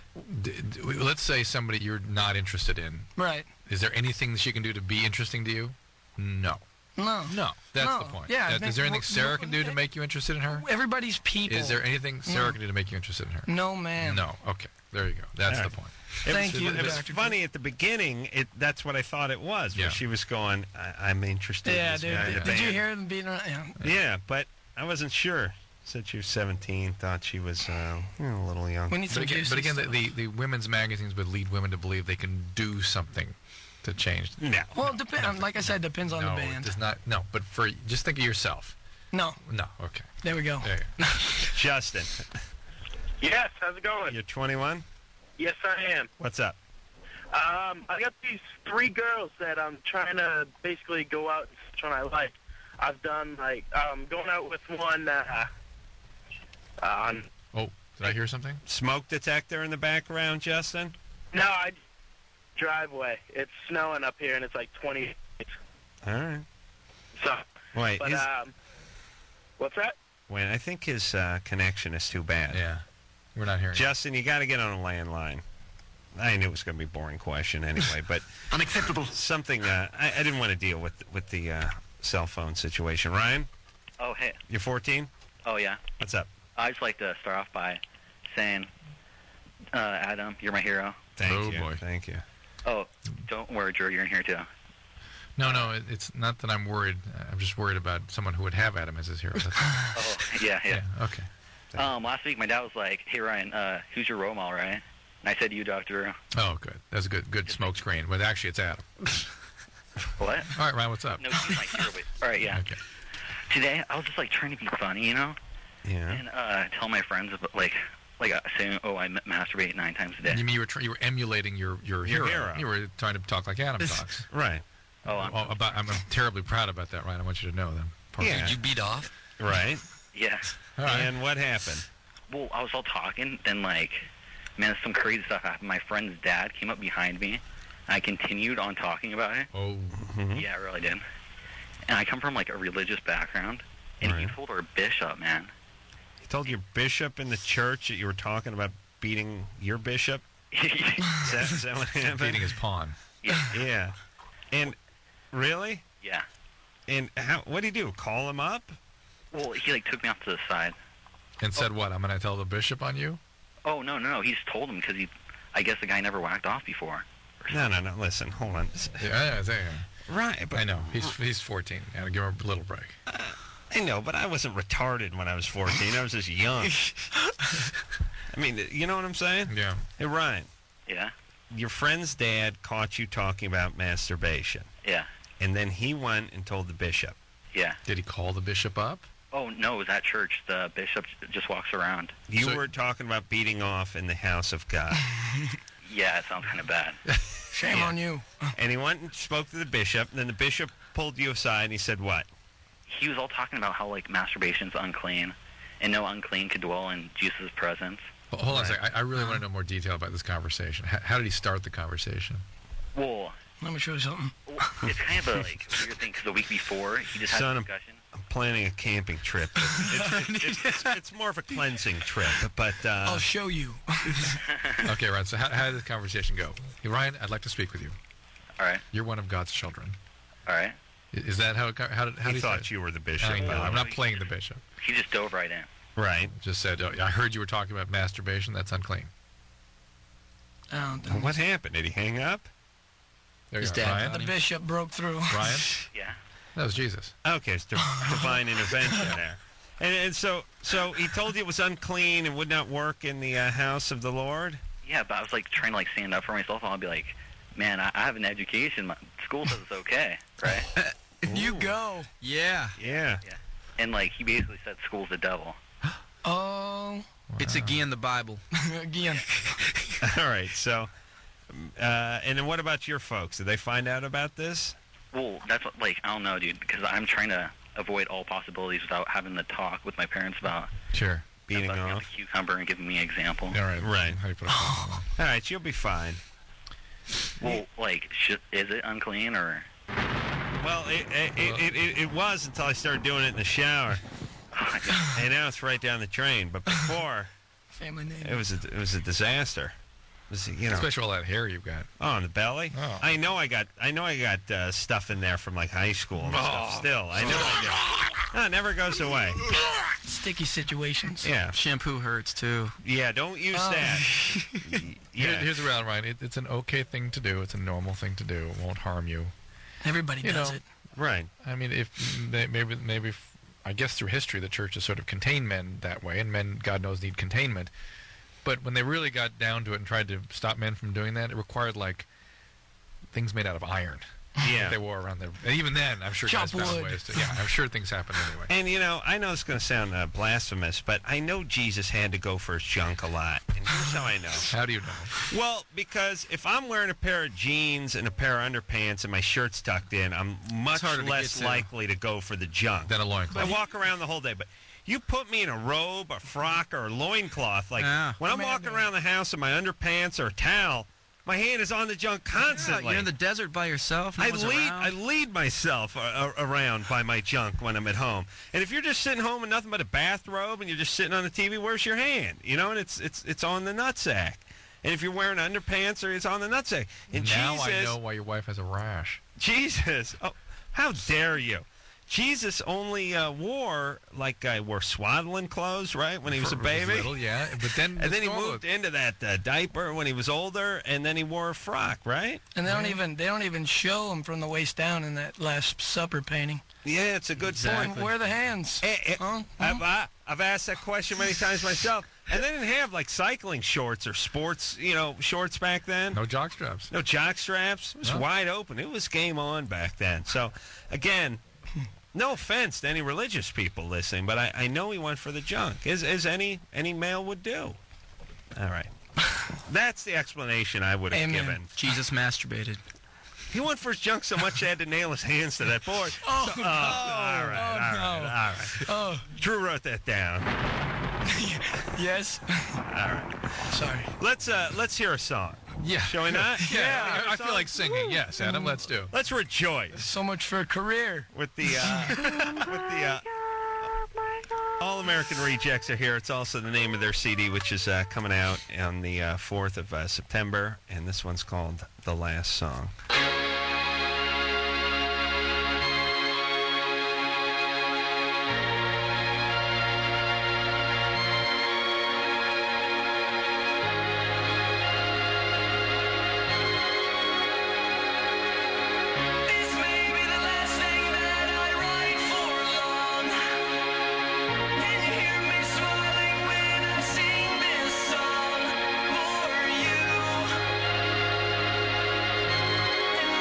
a minute. Let's say somebody you're not interested in. Right. Is there anything that she can do to be interesting to you? No. No. That's the point. Yeah. Is there anything Sarah can do to make you interested in her? Everybody's people. Is there anything Sarah can do to make you interested in her? No, man. No. Okay. There you go. That's the point. It was funny at the beginning. That's what I thought it was. Where she was going, I'm interested in this guy in the Did band. you hear them beating her? Yeah, but I wasn't sure. Said she was 17. Thought she was a little young. We need some but again, the women's magazines would lead women to believe they can do something to change. No. Well, like I said, depends on the No, band. it does not. No, but just think of yourself. No. No. Okay. There we go. There you go. Justin. Yes, how's it going? You're 21? Yes, I am. What's up? I got these 3 girls that I'm trying to basically go out and try I like. I've done, going out with one on... Oh, did I hear something? Smoke detector in the background, Justin? No, driveway. It's snowing up here, and it's like 20. All right. So, wait, but, what's that? Wait, I think his connection is too bad. Yeah, we're not hearing. Justin, you got to get on a landline. I knew it was going to be a boring question anyway, but unacceptable. Something I didn't want to deal with the cell phone situation. Ryan? Oh, hey. You're 14? Oh, yeah. What's up? I'd just like to start off by saying, Adam, you're my hero. Thank you. Boy. Thank you. Oh, don't worry, Drew, you're in here too. No, it's not that I'm worried. I'm just worried about someone who would have Adam as his hero. Oh, yeah. Okay. Last week my dad was like, hey, Ryan, who's your role model, right? And I said you, Dr. Drew. Oh, good. That's a good smoke screen. But actually, it's Adam. What? All right, Ryan, what's up? No, he's my hero. All right, yeah. Okay. Today, I was just, trying to be funny, you know? Yeah. And tell my friends, about, saying, I masturbate 9 times a day. You mean you were emulating your hero. You were trying to talk like Adam talks. Right. Oh, I'm terribly proud about that, Ryan. I want you to know that. Did you beat off? Right. Yeah. And what happened? Well, I was all talking, then like, man, some crazy stuff happened. My friend's dad came up behind me. I continued on talking about it. Oh. Yeah, I really did. And I come from like a religious background, and he told our bishop, man. He told your bishop in the church that you were talking about beating your bishop? is that what happened? Beating his pawn. Yeah. And really? Yeah. And what did he do? Call him up? Well, he like took me off to the side. And said what? I'm going to tell the bishop on you? Oh, no. He just told him because I guess the guy never whacked off before. No. Listen, hold on. Yeah. Right, but I know. He's 14. I got to give him a little break. I know, but I wasn't retarded when I was 14. I was just young. I mean, you know what I'm saying? Yeah. Hey, Ryan. Yeah? Your friend's dad caught you talking about masturbation. Yeah. And then he went and told the bishop. Yeah. Did he call the bishop up? Oh, no, it was at church. The bishop just walks around. You were talking about beating off in the house of God. Yeah, it sounds kind of bad. Shame on you. And he went and spoke to the bishop, and then the bishop pulled you aside, and he said what? He was all talking about how, like, masturbation's unclean, and no unclean could dwell in Jesus' presence. Well, hold on a second. I really want to know more detail about this conversation. How did he start the conversation? Well, let me show you something. It's kind of a like weird thing because the week before he just had a discussion. I'm planning a camping trip. It's more of a cleansing trip, but I'll show you. Okay, Ryan. So how did this conversation go? Hey, Ryan, I'd like to speak with you. All right. You're one of God's children. All right. Is that how did he thought you were the bishop? I'm not playing the bishop. He just dove right in. Right. Just said, I heard you were talking about masturbation. That's unclean. What happened? Did he hang up? His dad. The bishop broke through. Ryan? Yeah. That was Jesus. Okay, it's divine intervention there. And so he told you it was unclean and would not work in the house of the Lord? Yeah, but I was like trying to like stand up for myself, and I'll be like, man, I have an education. My school says it's okay, right? You go. Yeah. And like he basically said school's the devil. Oh. It's again the Bible. Again. All right, so, and then what about your folks? Did they find out about this? Well, that's what, like, I don't know, dude, because I'm trying to avoid all possibilities without having the talk with my parents about beating off off. the cucumber and giving me an example. All right. Right. How do you put it? All right, you'll be fine. Well, like, is it unclean or? Well, it was until I started doing it in the shower. And now it's right down the drain. But before, family name. It was a disaster. It was, especially all that hair you've got. Oh, on the belly. Oh. I know I got stuff in there from like high school and stuff. Still, I know I do. No, it never goes away. Sticky situations. Yeah. Shampoo hurts too. Yeah, don't use that. Here's the reality, Ryan. It's an okay thing to do. It's a normal thing to do. It won't harm you. Everybody does it. Right. I mean, if maybe. I guess through history, the church has sort of contained men that way, and men, God knows, need containment. But when they really got down to it and tried to stop men from doing that, it required, like, things made out of iron. Yeah. That they wore around their... And even then, I'm sure guys found ways to... Yeah, I'm sure things happened anyway. And, I know it's going to sound blasphemous, but I know Jesus had to go for his junk a lot. And here's how I know. How do you know? Well, because if I'm wearing a pair of jeans and a pair of underpants and my shirt's tucked in, I'm much less likely to go for the junk. Than a loincloth. I walk around the whole day, but... You put me in a robe, a frock, or a loincloth. Like, when I'm walking around the house in my underpants or a towel, my hand is on the junk constantly. You're in the desert by yourself. I lead myself around by my junk when I'm at home. And if you're just sitting home in nothing but a bathrobe and you're just sitting on the TV, where's your hand? And it's on the nutsack. And if you're wearing underpants, or it's on the nutsack. And now I know why your wife has a rash. Jesus, how dare you? Jesus only wore swaddling clothes, right, when he was a baby. Little, yeah, but then and then he moved into that diaper when he was older, and then he wore a frock, right? And they don't even show him from the waist down in that Last Supper painting. Yeah, it's a good point. Where are the hands? I've asked that question many times myself. And they didn't have like cycling shorts or sports, shorts back then. No jock straps. No jock straps. It was wide open. It was game on back then. So, again. No offense to any religious people listening, but I know he went for the junk, as any male would do. All right. That's the explanation I would have given. Jesus masturbated. He went for his junk so much he had to nail his hands to that board. Oh, So- no. All right. Oh. Drew wrote that down. Yes. All right. Sorry. Let's hear a song. Yeah. Shall we not? Yeah, I feel like singing. Yes, Adam, let's do. Let's rejoice. So much for a career. With the All American Rejects are here. It's also the name of their CD, which is coming out on the 4th of September, and this one's called The Last Song. Sing this song for you.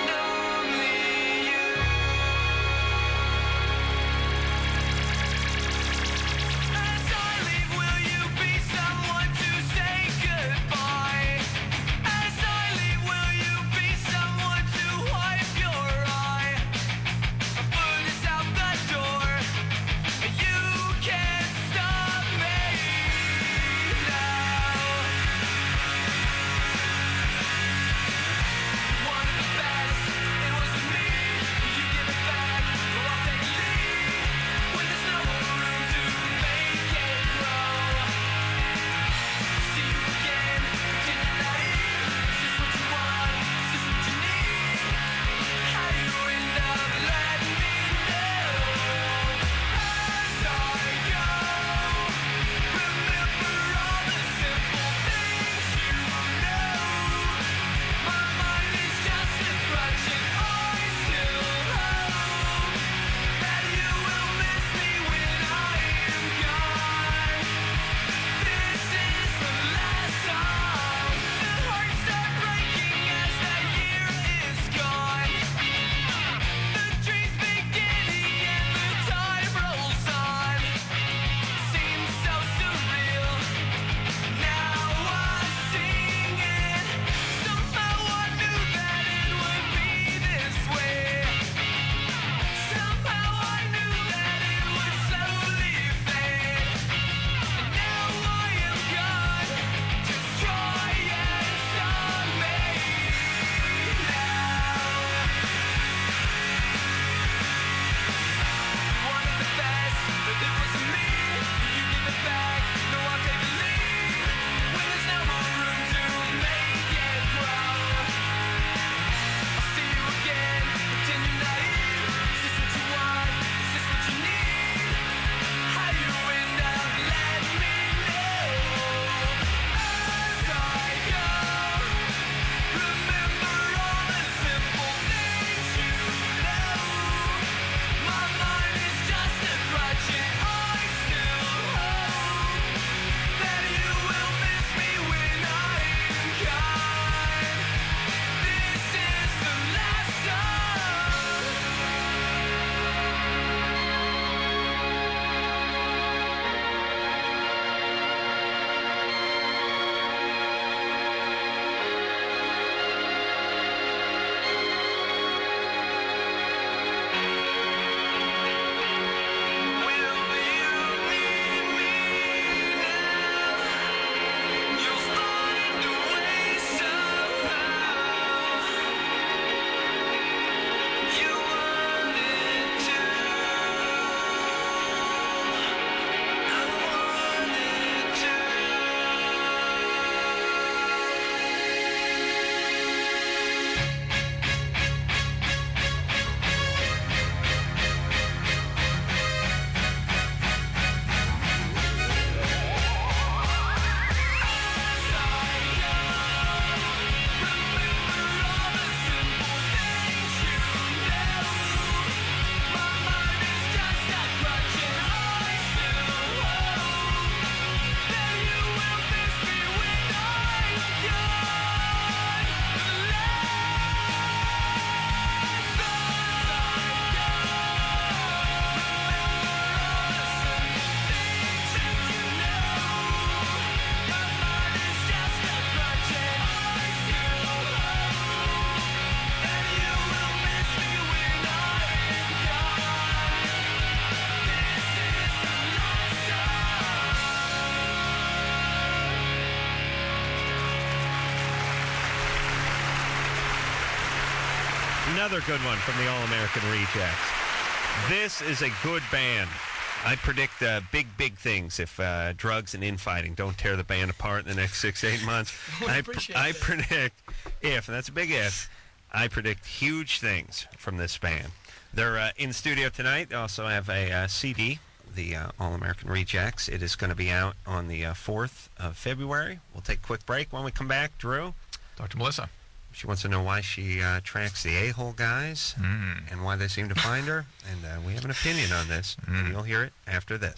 Another good one from the All-American Rejects. This is a good band. I predict big things if drugs and infighting don't tear the band apart in the next 6-8 months. I predict, and that's a big if, I predict huge things from this band. They're in studio tonight. They also have a CD, the All-American Rejects. It is going to be out on the 4th of February. We'll take a quick break. When we come back, Drew. Dr. Melissa. She wants to know why she tracks the a-hole guys and why they seem to find her. And we have an opinion on this, and you'll hear it after this.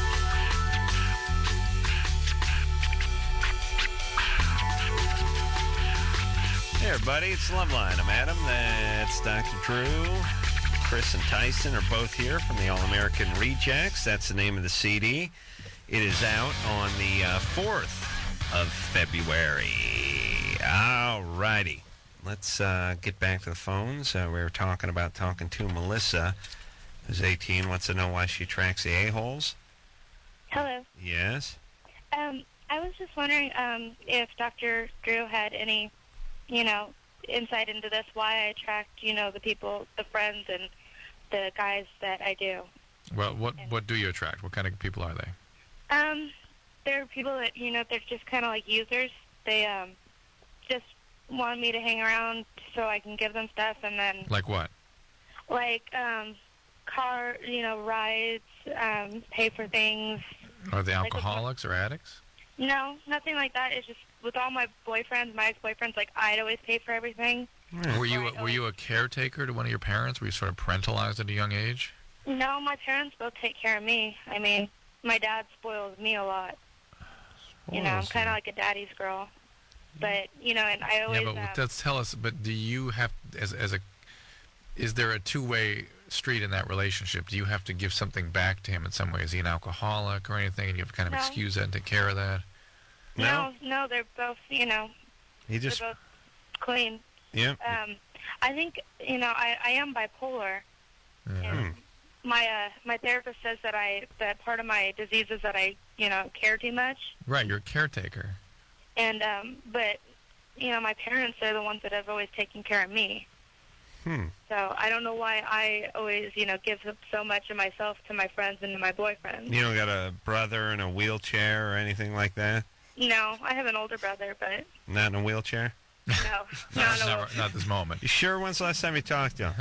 Hey, everybody, it's Loveline. I'm Adam. That's Dr. Drew. Chris and Tyson are both here from the All-American Rejects. That's the name of the CD. It is out on the 4th of February. All righty. Let's get back to the phones. We were talking to Melissa, who's 18, wants to know why she tracks the a-holes. Hello. Yes? I was just wondering if Dr. Drew had any, insight into this, why I tracked, the people, the friends, and the guys that I do. Well, what do you attract? What kind of people are they? They're people that, they're just kind of like users. They just want me to hang around so I can give them stuff, and then... Like what? Like car, rides, pay for things. Are they alcoholics or addicts? No, nothing like that. It's just with all my boyfriends, my ex-boyfriends, like I'd always pay for everything. Were you a caretaker to one of your parents? Were you sort of parentalized at a young age? No, my parents both take care of me. I mean, my dad spoils me a lot. I'm kind of like a daddy's girl. But, and I always... Yeah, but let's tell us, but do you have, is there a two-way street in that relationship? Do you have to give something back to him in some way? Is he an alcoholic or anything, and you have to kind of excuse that and take care of that? No, they're both, they're both clean. Yeah. I think, I am bipolar. And my therapist says that part of my disease is that I, care too much. Right, you're a caretaker. And, but, my parents are the ones that have always taken care of me. So I don't know why I always, give so much of myself to my friends and to my boyfriends. You don't got a brother in a wheelchair or anything like that? No, I have an older brother, but... Not in a wheelchair? No, not this moment. You sure? When's the last time you talked to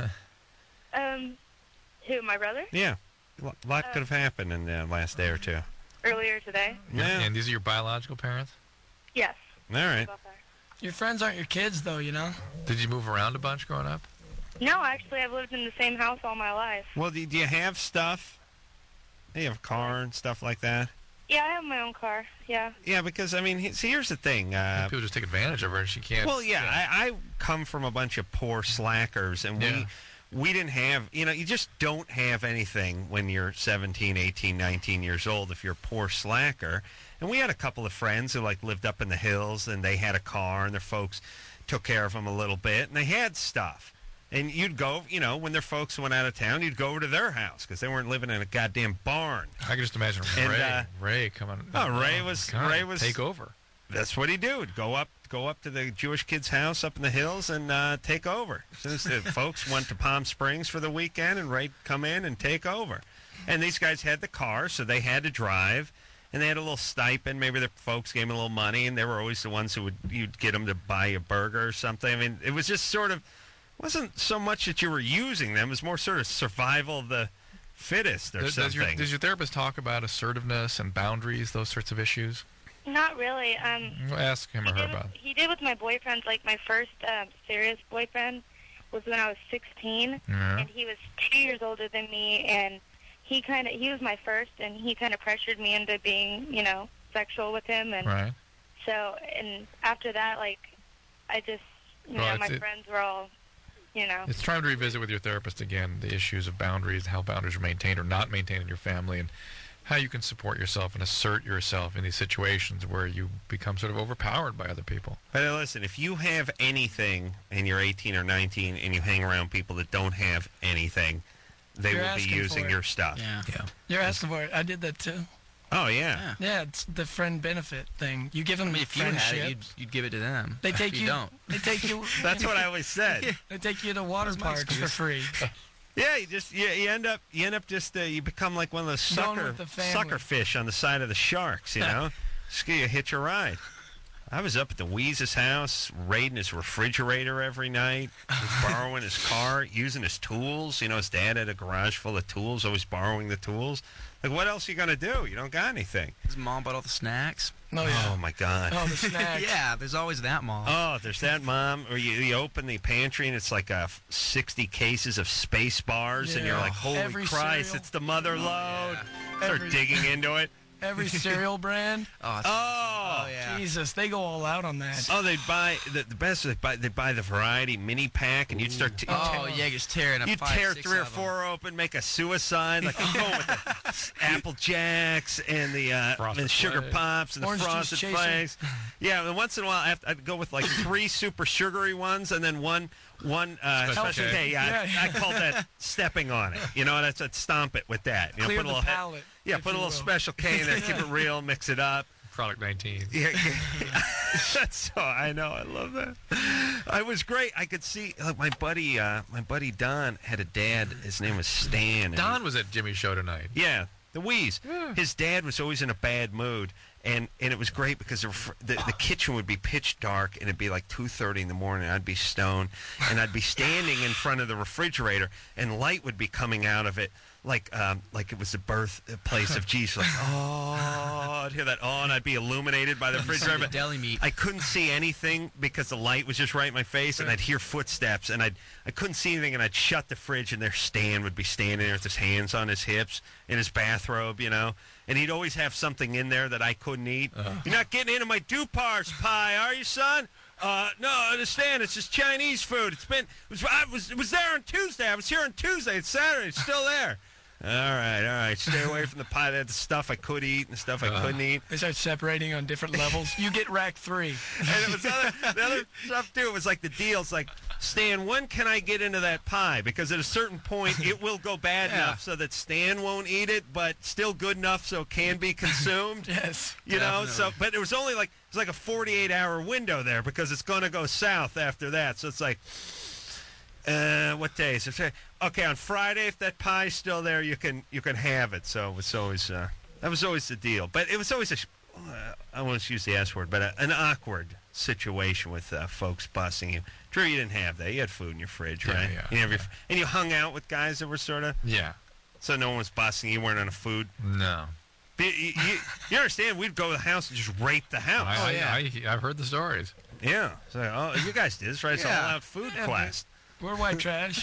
him? Who, my brother? Yeah. A lot could have happened in the last day or two. Earlier today? Yeah. And these are your biological parents? Yes. All right. Your friends aren't your kids, though, Did you move around a bunch growing up? No, actually, I've lived in the same house all my life. Well, do you have stuff? Do you have a car and stuff like that? Yeah, I have my own car, yeah. Yeah, because, here's the thing. People just take advantage of her and she can't... Well, yeah. I come from a bunch of poor slackers, and we didn't have... you just don't have anything when you're 17, 18, 19 years old if you're a poor slacker. And we had a couple of friends who, lived up in the hills, and they had a car, and their folks took care of them a little bit, and they had stuff. And you'd go, when their folks went out of town, you'd go over to their house because they weren't living in a goddamn barn. I can just imagine Ray coming. Ray was take over. That's what he'd do. Go up to the Jewish kid's house up in the hills and take over. As soon as the folks went to Palm Springs for the weekend, and Ray'd come in and take over. And these guys had the car, so they had to drive. And they had a little stipend. Maybe their folks gave them a little money, and they were always the ones you'd get them to buy a burger or something. It was just sort of... wasn't so much that you were using them. It was more sort of survival of the fittest or something. Does your therapist talk about assertiveness and boundaries, those sorts of issues? Not really. Ask him or her about it. He did with my boyfriends. My first serious boyfriend was when I was 16, and he was 2 years older than me, and he was my first, and he kind of pressured me into being, sexual with him. And right. So, and after that, I just, my friends were all... It's time to revisit with your therapist again the issues of boundaries, how boundaries are maintained or not maintained in your family, and how you can support yourself and assert yourself in these situations where you become sort of overpowered by other people. But listen, if you have anything and you're 18 or 19 and you hang around people that don't have anything, they will be using your stuff. Yeah. You're asking for it. I did that too. Oh, yeah. Yeah, it's the friend benefit thing. You give them if you friendship. had it, you'd give it to them. They take if you. don't. They take you. That's what I always said. They take you to water parks for free. Yeah, you end up just you become like one of those sucker fish on the side of the sharks. You know, just you hitch a ride. I was up at the Weeze's house, raiding his refrigerator every night, borrowing his car, using his tools. You know, his dad had a garage full of tools, always borrowing the tools. Like, what else are you going to do? You don't got anything. His mom bought all the snacks. Oh, yeah. Oh, my God. Oh, the snacks. Yeah, there's always that mom. Oh, there's that mom. Or you open the pantry, and it's like 60 cases of Space Bars, and you're like, holy Every Christ, cereal. it's the mother load. Yeah. Start digging into it. Every cereal brand. Oh, yeah. Jesus, they go all out on that. Oh, they buy the best. They buy the variety mini pack, and you'd start. Just tearing up. You'd 5, tear 6 3 or of them. 4 open, make a suicide. Like I'm going with the Apple Jacks and the Sugar Pops and Orange the juice Frosted chaser. Flakes. Yeah, and once in a while I'd go with like 3 super sugary ones, and then one special K. K. Yeah. I call that stepping on it. You know, I'd stomp it with that. You know, Clear put a the little palate. Yeah, if put a you little will. special K in there, keep it real, mix it up. Product 19. Yeah. That's so I know. I love that. I was great. I could see my buddy Don had a dad. His name was Stan. and Don was at Jimmy's show tonight. Yeah, the Wheeze. Yeah. His dad was always in a bad mood, and it was great because the kitchen would be pitch dark, and it'd be like 2:30 in the morning. I'd be stoned, and I'd be standing in front of the refrigerator, and light would be coming out of it. Like it was the birthplace of Jesus. Like, I'd hear that, and I'd be illuminated by the refrigerator. Deli meat. I couldn't see anything because the light was just right in my face, and I'd hear footsteps, and I couldn't see anything, and I'd shut the fridge, and there Stan would be standing there with his hands on his hips in his bathrobe, you know, and he'd always have something in there that I couldn't eat. You're not getting into my Dupars pie, are you, son? No, I understand. It's just Chinese food. It was there on Tuesday. I was here on Tuesday. It's Saturday. It's still there. All right. Stay away from the pie. That's the stuff I could eat and the stuff I couldn't eat. They start separating on different levels. You get rack 3. And it was the other stuff, too. It was like the deals. Like, Stan, when can I get into that pie? Because at a certain point, it will go bad enough so that Stan won't eat it, but still good enough so it can be consumed. Yes. You know? So, but it was only like, it was like a 48-hour window there because it's going to go south after that. So it's like, what day is it? Okay, on Friday, if that pie's still there, you can have it. So it's always that was always the deal. But it was always I won't use the S word, but an awkward situation with folks busing you. Drew, you didn't have that. You had food in your fridge, right? Yeah. And you hung out with guys that were sort of so no one was busing you. You weren't on a food. No. You understand? We'd go to the house and just rape the house. I've heard the stories. Yeah. So, you guys did this, right? It's all out food quest. We're white trash.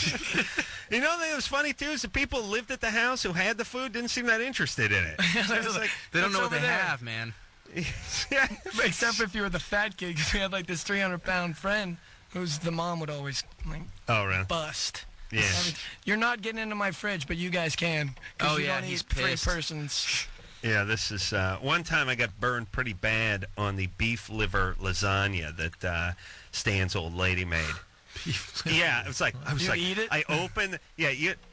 You know, the thing that was funny, too, is the people who lived at the house who had the food didn't seem that interested in it. So like, they don't know what they have, man. Yeah. Except if you were the fat kid, because we had like this 300-pound friend who's the mom would always really? Bust. Yeah. You're not getting into my fridge, but you guys can. Oh, you yeah, don't he's eat 3 pissed. persons. Yeah, this is one time I got burned pretty bad on the beef liver lasagna that Stan's old lady made. Yeah, it was like I was you like eat it? I opened. Yeah,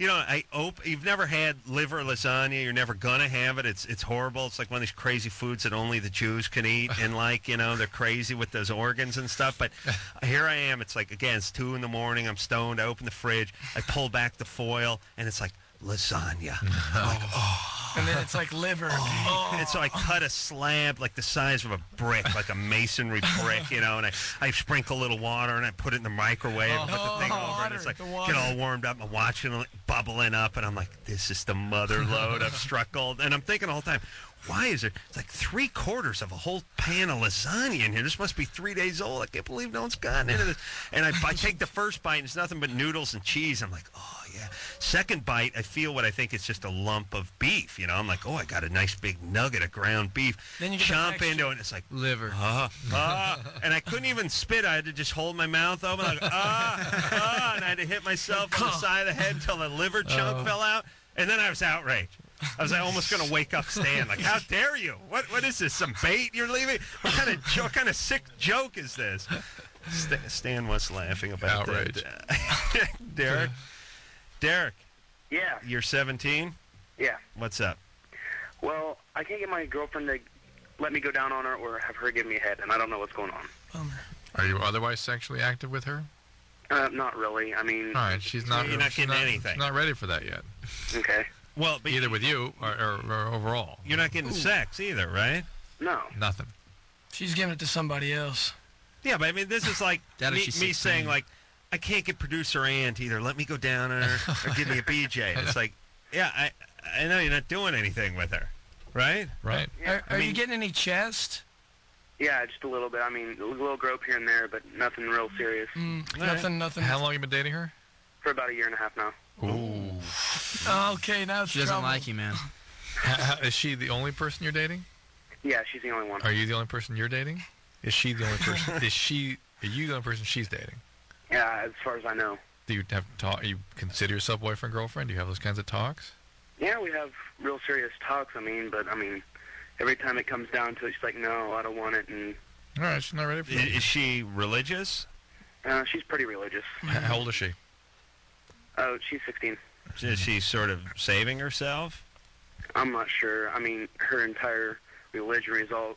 you've never had liver lasagna. You're never gonna have it. It's horrible. It's like one of these crazy foods that only the Jews can eat, and they're crazy with those organs and stuff. But here I am. It's like again, it's 2 a.m. I'm stoned. I open the fridge. I pull back the foil, and it's like lasagna. I'm like, And then it's like liver. And so I cut a slab like the size of a brick, like a masonry brick, and I sprinkle a little water and I put it in the microwave, put the thing over, and it's like get all warmed up. I'm watching it bubbling up, and I'm like, this is the mother load. I've struck gold, and I'm thinking the whole time, why is there? It's like 3/4 of a whole pan of lasagna in here. This must be 3 days old. I can't believe no one's gotten into this. And I take the first bite, and it's nothing but noodles and cheese. I'm like, oh yeah. Second bite, I feel what I think is just a lump of beef. I'm like, oh, I got a nice big nugget of ground beef. Then you get chomp into it, and it's like liver. And I couldn't even spit. I had to just hold my mouth open, like and I had to hit myself on the side of the head until the liver chunk fell out, and then I was outraged. I was almost going to wake up Stan. Like, how dare you? What is this? Some bait you're leaving? What kind of sick joke is this? Stan was laughing about outrage. Derek. Yeah. You're 17? Yeah. What's up? Well, I can't get my girlfriend to let me go down on her or have her give me a head, and I don't know what's going on. Are you otherwise sexually active with her? Not really. I mean... All right, she's not... You're not getting anything. She's not ready for that yet. Okay. Well, but either with you or overall. You're not getting sex either, right? No. Nothing. She's giving it to somebody else. Yeah, but I mean, this is like me saying, like, I can't get producer Ann to either let me go down on her or give me a BJ. It's like, yeah, I know you're not doing anything with her, right? Right. Are you getting any chest? Yeah, just a little bit. I mean, a little grope here and there, but nothing real serious. Nothing. How long you been dating her? For about a year and a half now. Ooh. Okay, now she doesn't like you, man. Is she the only person you're dating? Yeah, she's the only one. Are you the only person you're dating? Is she the only person? Are you the only person she's dating? Yeah, as far as I know. Do you have talk? You consider yourself boyfriend, girlfriend? Do you have those kinds of talks? Yeah, we have real serious talks. But every time it comes down to it, she's like, "No, I don't want it." And all right, she's not ready for it. Is she religious? She's pretty religious. How old is she? Oh, she's 16. Is she sort of saving herself? I'm not sure. I mean, her entire religion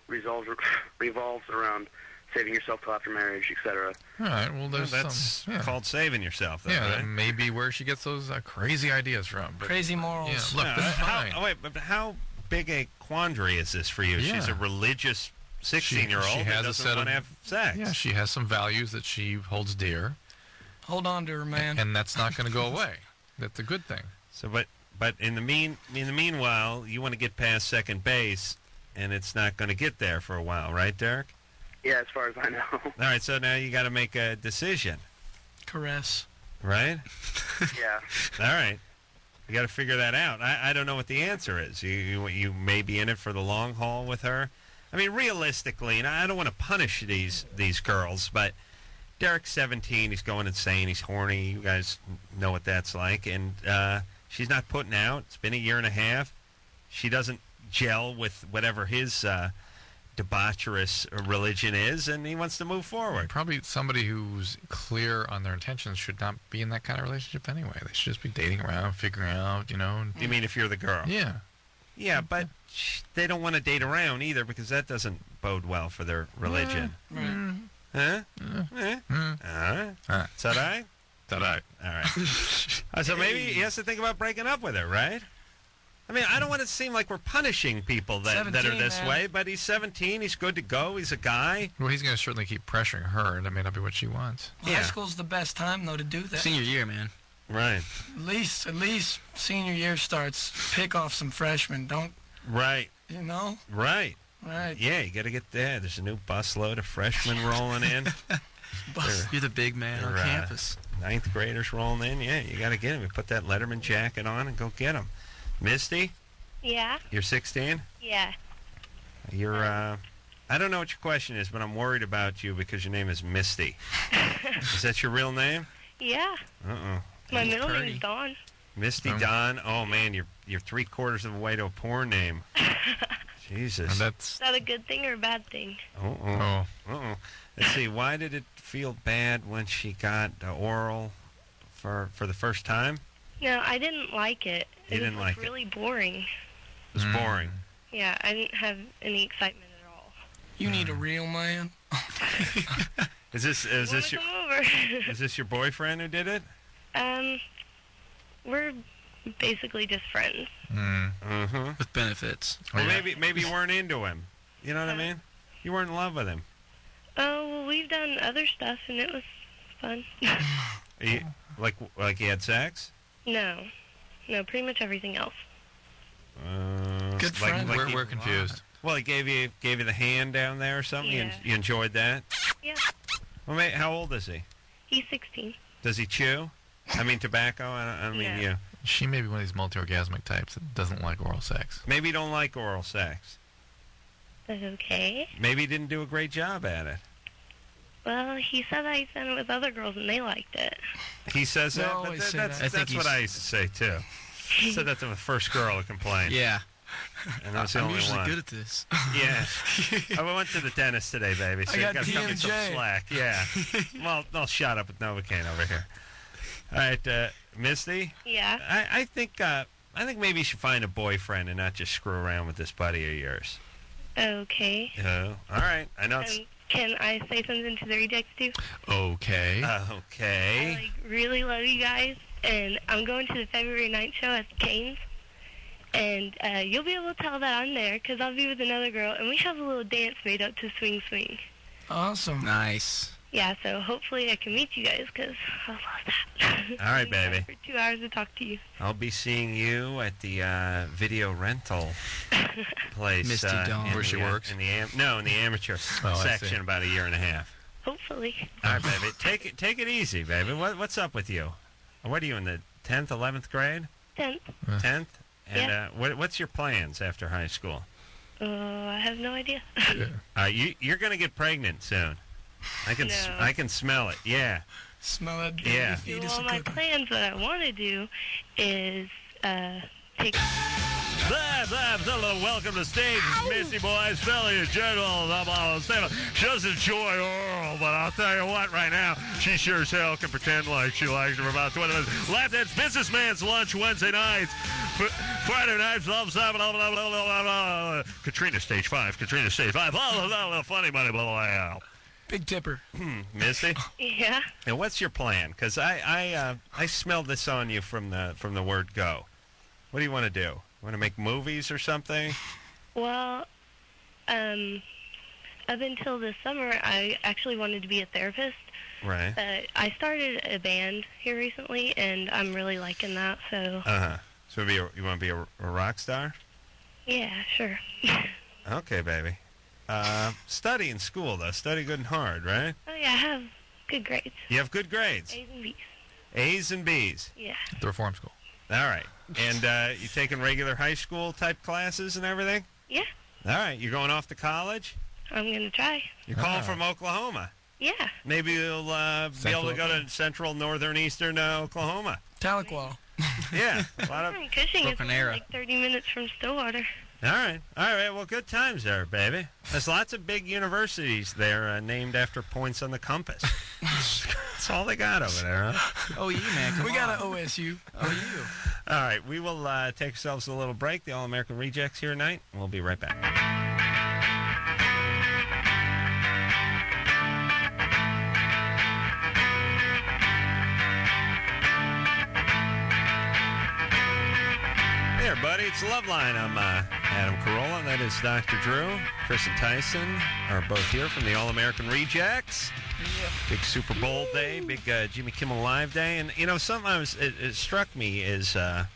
revolves around saving yourself till after marriage, etc. All right, well, that's called saving yourself, though, yeah, right? that may be where she gets those crazy ideas from. But, crazy morals. Yeah, look, this is fine. But how big a quandary is this for you? Yeah. She's a religious 16-year-old she who has doesn't want to have sex. Yeah, she has some values that she holds dear. Hold on to her, man. And that's not going to go away. That's a good thing. So, but in the meanwhile, you want to get past second base, and it's not going to get there for a while, right, Derek? Yeah, as far as I know. All right, so now you got to make a decision. Caress. Right? Yeah. All right. You got to figure that out. I don't know what the answer is. You may be in it for the long haul with her. I mean, realistically, and I don't want to punish these girls, but Derek's 17. He's going insane. He's horny. You guys know what that's like. And she's not putting out. It's been a year and a half. She doesn't gel with whatever his debaucherous religion is, and he wants to move forward. Probably somebody who's clear on their intentions should not be in that kind of relationship anyway. They should just be dating around, figuring out, you know. You mean if you're the girl? Yeah. Yeah, but they don't want to date around either because that doesn't bode well for their religion. Huh? All right. Is that all right? All right. All right. So maybe he has to think about breaking up with her, right? I mean, I don't want it to seem like we're punishing people that are this way, but he's 17. He's good to go. He's a guy. Well, he's going to certainly keep pressuring her, and that may not be what she wants. Well, high school's the best time, though, to do that. Senior year, man. Right. At least senior year starts. Pick off some freshmen. Don't. Right. You know. Right. Right. Yeah, you got to get there. There's a new busload of freshmen rolling in. You're the big man on campus. Ninth graders rolling in. Yeah, you got to get them. You put that Letterman jacket on and go get them. Misty? Yeah? You're 16? Yeah. You're, I don't know what your question is, but I'm worried about you because your name is Misty. Is that your real name? Yeah. Uh-oh. My middle name's Dawn. Misty Dawn? Oh, man, you're 3/4 of the way to a porn name. Jesus. Is that a good thing or a bad thing? Uh-oh. Let's see, why did it feel bad when she got oral for the first time? No, I didn't like it. You didn't like it? It was really boring. It was boring. Yeah, I didn't have any excitement at all. You need a real man. Is this your come over. Is this your boyfriend who did it? We're basically just friends. Mm-hmm. With benefits. Well, maybe you weren't into him. You know what I mean? You weren't in love with him. Oh, well, we've done other stuff, and it was fun. Like you had sex? No, pretty much everything else. Good friend. We're confused. Well, he gave you the hand down there or something. Yeah. You enjoyed that? Yeah. Well, mate, how old is he? He's 16. Does he chew? I mean, tobacco. I mean, Yeah. yeah. She may be one of these multi-orgasmic types that doesn't like oral sex. Maybe you don't like oral sex. That's okay. Maybe he didn't do a great job at it. Well, he said I done it with other girls, and they liked it. He says that? No, But I say that's that. that's what I used to say, too. I said that to the first girl who complained. Yeah. And I was the I'm only usually one. good at this. Yeah. I went to the dentist today, baby, so I you got got to cut me some TMJ. slack. Yeah. Well, no, shut up with Novocaine over here. All right, Misty? Yeah. I think I think maybe you should find a boyfriend and not just screw around with this buddy of yours. Okay. Oh, all right. I know it's... Can I say something to the rejects, too? Okay. Okay. I, really love you guys, and I'm going to the February 9th show at Cane's, and you'll be able to tell that I'm there, because I'll be with another girl, and we have a little dance made up to Swing Swing. Awesome. Nice. Yeah, so hopefully I can meet you guys, because I love that. All right, baby. For 2 hours to talk to you. I'll be seeing you at the video rental place. Misty Dome. Where she works? In the amateur section, about a year and a half. Hopefully. All right, baby. Take it easy, baby. What's up with you? What are you, in the 10th, 11th grade? 10th. 10th? And yeah. What's your plans after high school? I have no idea. You're going to get pregnant soon. I can smell it. Yeah. Smell it. Yeah. Well, my plans, what I want to do is take... Welcome to stage, Missy Boys, Philly, General, just enjoy Oral, but I'll tell you what, right now, she sure as hell can pretend like she likes her for about 20 minutes. Lap Dance Businessman's Lunch Wednesday nights, Friday nights, Love 7, blah, blah, blah, blah, blah. Katrina Stage 5, Katrina Stage 5, blah, blah, blah, blah, funny money, blah, blah, blah. Big tipper. Missy? Yeah? And what's your plan? Because I smelled this on you from the word go. What do you want to do? Want to make movies or something? Well, up until this summer, I actually wanted to be a therapist. Right. I started a band here recently, and I'm really liking that, so... So you want to be a rock star? Yeah, sure. Okay, baby. Study in school, though. Study good and hard, right? Oh, yeah, I have good grades. You have good grades? A's and B's. A's and B's? Yeah. The reform school. All right. And you taking regular high school type classes and everything? Yeah. All right. You're going off to college? I'm going to try. You're calling from Oklahoma? Yeah. Maybe you'll be able to go to central, northern, eastern Oklahoma. Tahlequah. Yeah. A lot of Cushing is only like 30 minutes from Stillwater. All right. Well, good times there, baby. There's lots of big universities there named after points on the compass. That's all they got over there, huh? OU, man. We got an OSU. OU. All right. We will take ourselves a little break. The All-American Rejects here tonight. We'll be right back. Hey, everybody, it's Loveline. I'm Adam Carolla, and that is Dr. Drew. Chris and Tyson are both here from the All-American Rejects. Yep. Big Super Bowl day, big Jimmy Kimmel Live day. And, you know, sometimes it struck me is the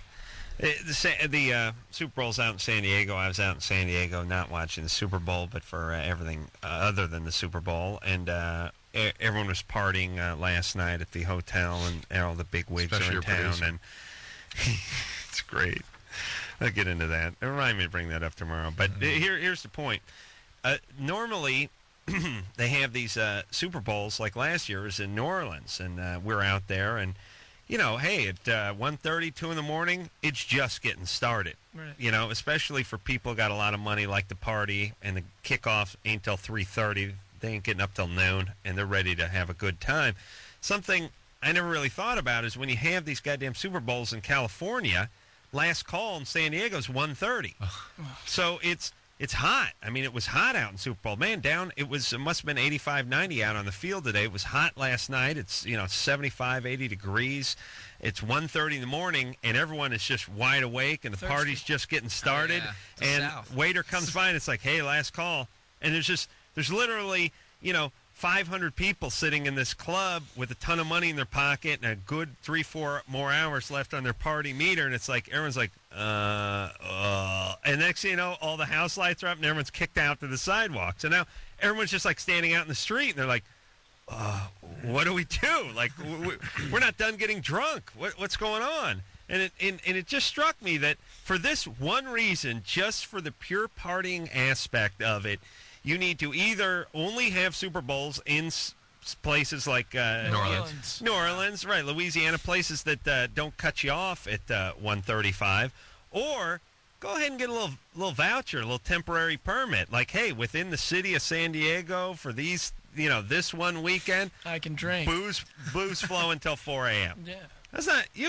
Super Bowl's out in San Diego. I was out in San Diego not watching the Super Bowl, but for everything other than the Super Bowl. And everyone was partying last night at the hotel, and all the big wigs are in town. And it's great. I'll get into that. Remind me to bring that up tomorrow. But here's the point. Normally, they have these Super Bowls, like last year was in New Orleans, and we're out there, and, you know, hey, at 1:30, 2 in the morning, it's just getting started. Right. You know, especially for people who got a lot of money, like to party, and the kickoff ain't till 3:30. They ain't getting up till noon, and they're ready to have a good time. Something I never really thought about is when you have these goddamn Super Bowls in California, last call in San Diego is 1:30. So it's hot. I mean, it was hot out in Super Bowl. Man, it must have been 85, 90 out on the field today. It was hot last night. It's, 75, 80 degrees. It's 1:30 in the morning, and everyone is just wide awake, and the party's just getting started. Oh, yeah. And South. waiter comes by, and it's like, hey, last call. And there's literally, 500 people sitting in this club with a ton of money in their pocket and a good 3-4 more hours left on their party meter, and it's like everyone's like, and next thing you know, all the house lights are up and everyone's kicked out to the sidewalk. So now everyone's just like standing out in the street, and they're like, what do we do? Like, we're not done getting drunk. What's going on? And it just struck me that for this one reason, just for the pure partying aspect of it, you need to either only have Super Bowls in places like New Orleans, right, Louisiana, places that don't cut you off at 1:35, or go ahead and get a little voucher, a little temporary permit. Like, hey, within the city of San Diego for these, this one weekend, I can drink. Booze flow until 4 a.m. Yeah. That's not. You could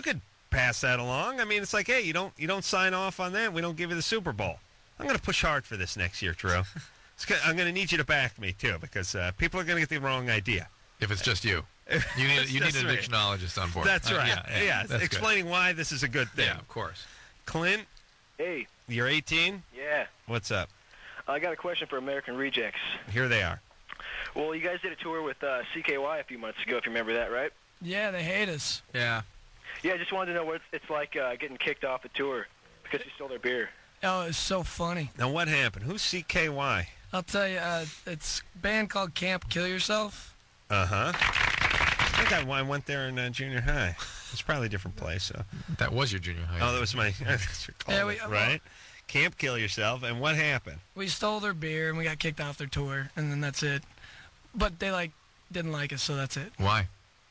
pass that along. I mean, it's like, hey, you don't sign off on that, we don't give you the Super Bowl. I'm going to push hard for this next year, Drew. I'm going to need you to back me too, because people are going to get the wrong idea. If it's just you. You need an addictionologist on board. That's right. Yeah. That's explaining good. why this is a good thing. Yeah, of course. Clint? Hey. You're 18? Yeah. What's up? I got a question for American Rejects. Here they are. Well, you guys did a tour with CKY a few months ago, if you remember that, right? Yeah, they hate us. Yeah. Yeah, I just wanted to know what it's like getting kicked off the tour because you stole their beer. Oh, it's so funny. Now, what happened? Who's CKY? I'll tell you, it's a band called Camp Kill Yourself. Uh-huh. I think I went there in junior high. It's probably a different place. So. That was your junior high. Oh, that was my... right? Camp Kill Yourself. And what happened? We stole their beer, and we got kicked off their tour, and then that's it. But they, didn't like us, so that's it. Why?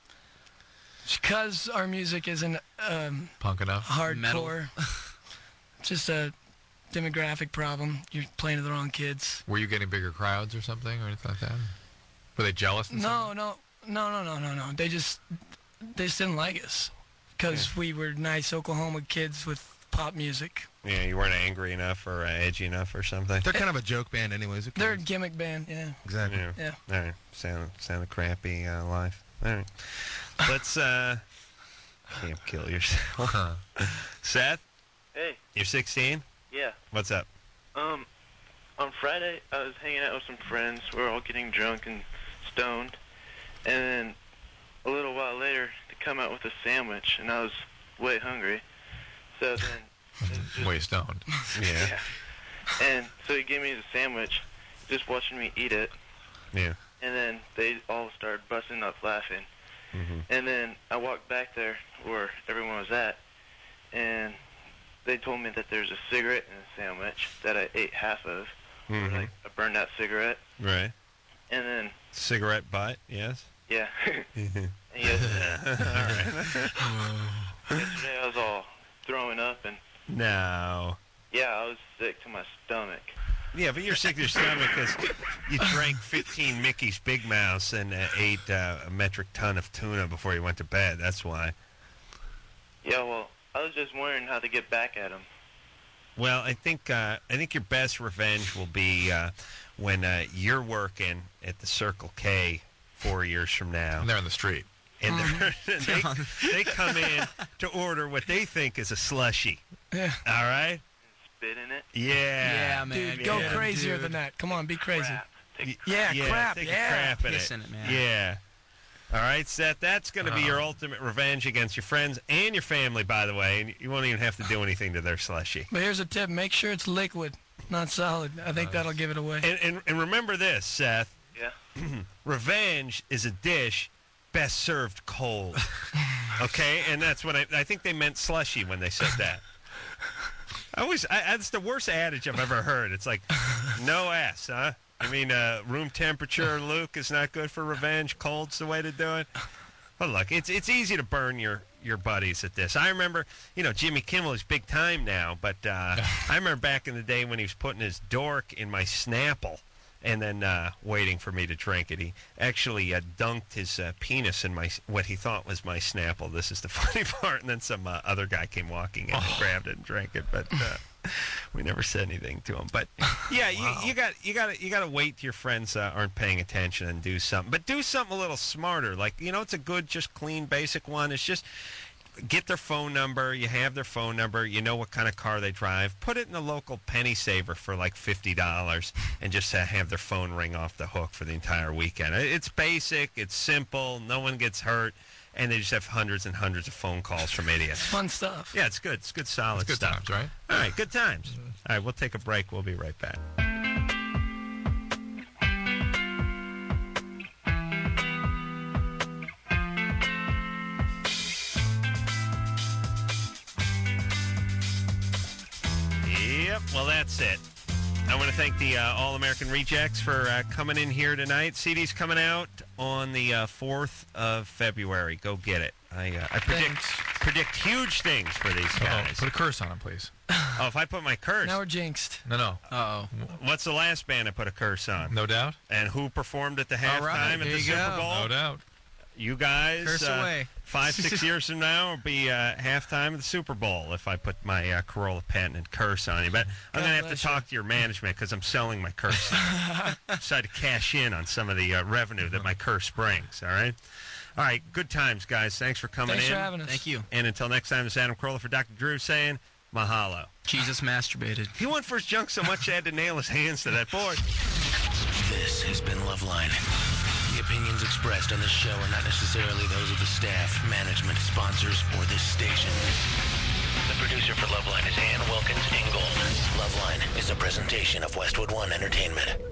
Because our music isn't... punk enough? Hardcore. Just a demographic problem. You're playing to the wrong kids. Were you getting bigger crowds or something, or anything like that? Were they jealous? No. They just didn't like us because we were nice Oklahoma kids with pop music. Yeah, you weren't angry enough or edgy enough or something. They're kind of a joke band, anyways. They're a gimmick band. Yeah. Exactly. Yeah. All right. Sound crappy live. All right. Let's Camp Kill Yourself. Seth. Hey. You're 16? Yeah. What's up? On Friday, I was hanging out with some friends. We were all getting drunk and stoned. And then a little while later, they come out with a sandwich, and I was way hungry. So then... way stoned. Yeah. And so he gave me the sandwich, just watching me eat it. Yeah. And then they all started busting up laughing. Mm-hmm. And then I walked back there where everyone was at, and they told me that there's a cigarette in the sandwich that I ate half of. Mm-hmm. I burned that cigarette. Right. And then... Cigarette butt, yes? Yeah. And yesterday I was all throwing up and... No. Yeah, I was sick to my stomach. Yeah, but you're sick to your stomach because you drank 15 Mickey's Big Mouths and ate a metric ton of tuna before you went to bed. That's why. Yeah, well, I was just wondering how to get back at him. Well, I think your best revenge will be when you're working at the Circle K 4 years from now. And they're on the street. And they come in to order what they think is a slushie. Yeah. All right? Spit in it? Yeah. Yeah, man. Dude, go crazier than that. Come on, be crazy. Crap. Take a crap in Piss in it, man. Yeah. All right, Seth, that's going to be your ultimate revenge against your friends and your family, by the way. And you won't even have to do anything to their slushie. But here's a tip. Make sure it's liquid, not solid. I think that'll give it away. And remember this, Seth. Yeah. Revenge is a dish best served cold. Okay? And that's what I think they meant slushy when they said that. That's the worst adage I've ever heard. It's like, no S, huh? I mean, room temperature, Luke, is not good for revenge. Cold's the way to do it. But look, it's easy to burn your buddies at this. I remember, Jimmy Kimmel is big time now, but I remember back in the day when he was putting his dork in my Snapple and then waiting for me to drink it. He actually dunked his penis in what he thought was my Snapple. This is the funny part. And then some other guy came walking in and grabbed it and drank it, but we never said anything to him. But yeah, wow. you got to wait till your friends aren't paying attention and do something. But do something a little smarter. Like, it's a good, just clean, basic one. It's just get their phone number. You have their phone number. You know what kind of car they drive. Put it in the local penny saver for like $50 and just have their phone ring off the hook for the entire weekend. It's basic. It's simple. No one gets hurt. And they just have hundreds and hundreds of phone calls from idiots. Fun stuff. Yeah, it's good. It's good, solid good stuff. Times, right? All right, good times. All right, we'll take a break. We'll be right back. Yep, well, that's it. I want to thank the All-American Rejects for coming in here tonight. CD's coming out on the 4th of February. Go get it. I predict huge things for these guys. Put a curse on them, please. Oh, if I put my curse. Now we're jinxed. No. Uh-oh. What's the last band I put a curse on? No Doubt. And who performed at the halftime at the Super Bowl? No Doubt. You guys, Curse away. 5-6 years from now, will be halftime of the Super Bowl if I put my Corolla patented curse on you. But I'm going to have to talk to your management because I'm selling my curse. Decided to cash in on some of the revenue that my curse brings, all right? All right, good times, guys. Thanks for coming in. Thanks for having us. Thank you. And until next time, this is Adam Carolla for Dr. Drew saying mahalo. Jesus masturbated. He went for his junk so much he had to nail his hands to that board. This has been Loveline. The opinions expressed on this show are not necessarily those of the staff, management, sponsors, or this station. The producer for Loveline is Ann Wilkins Ingold. Loveline is a presentation of Westwood One Entertainment.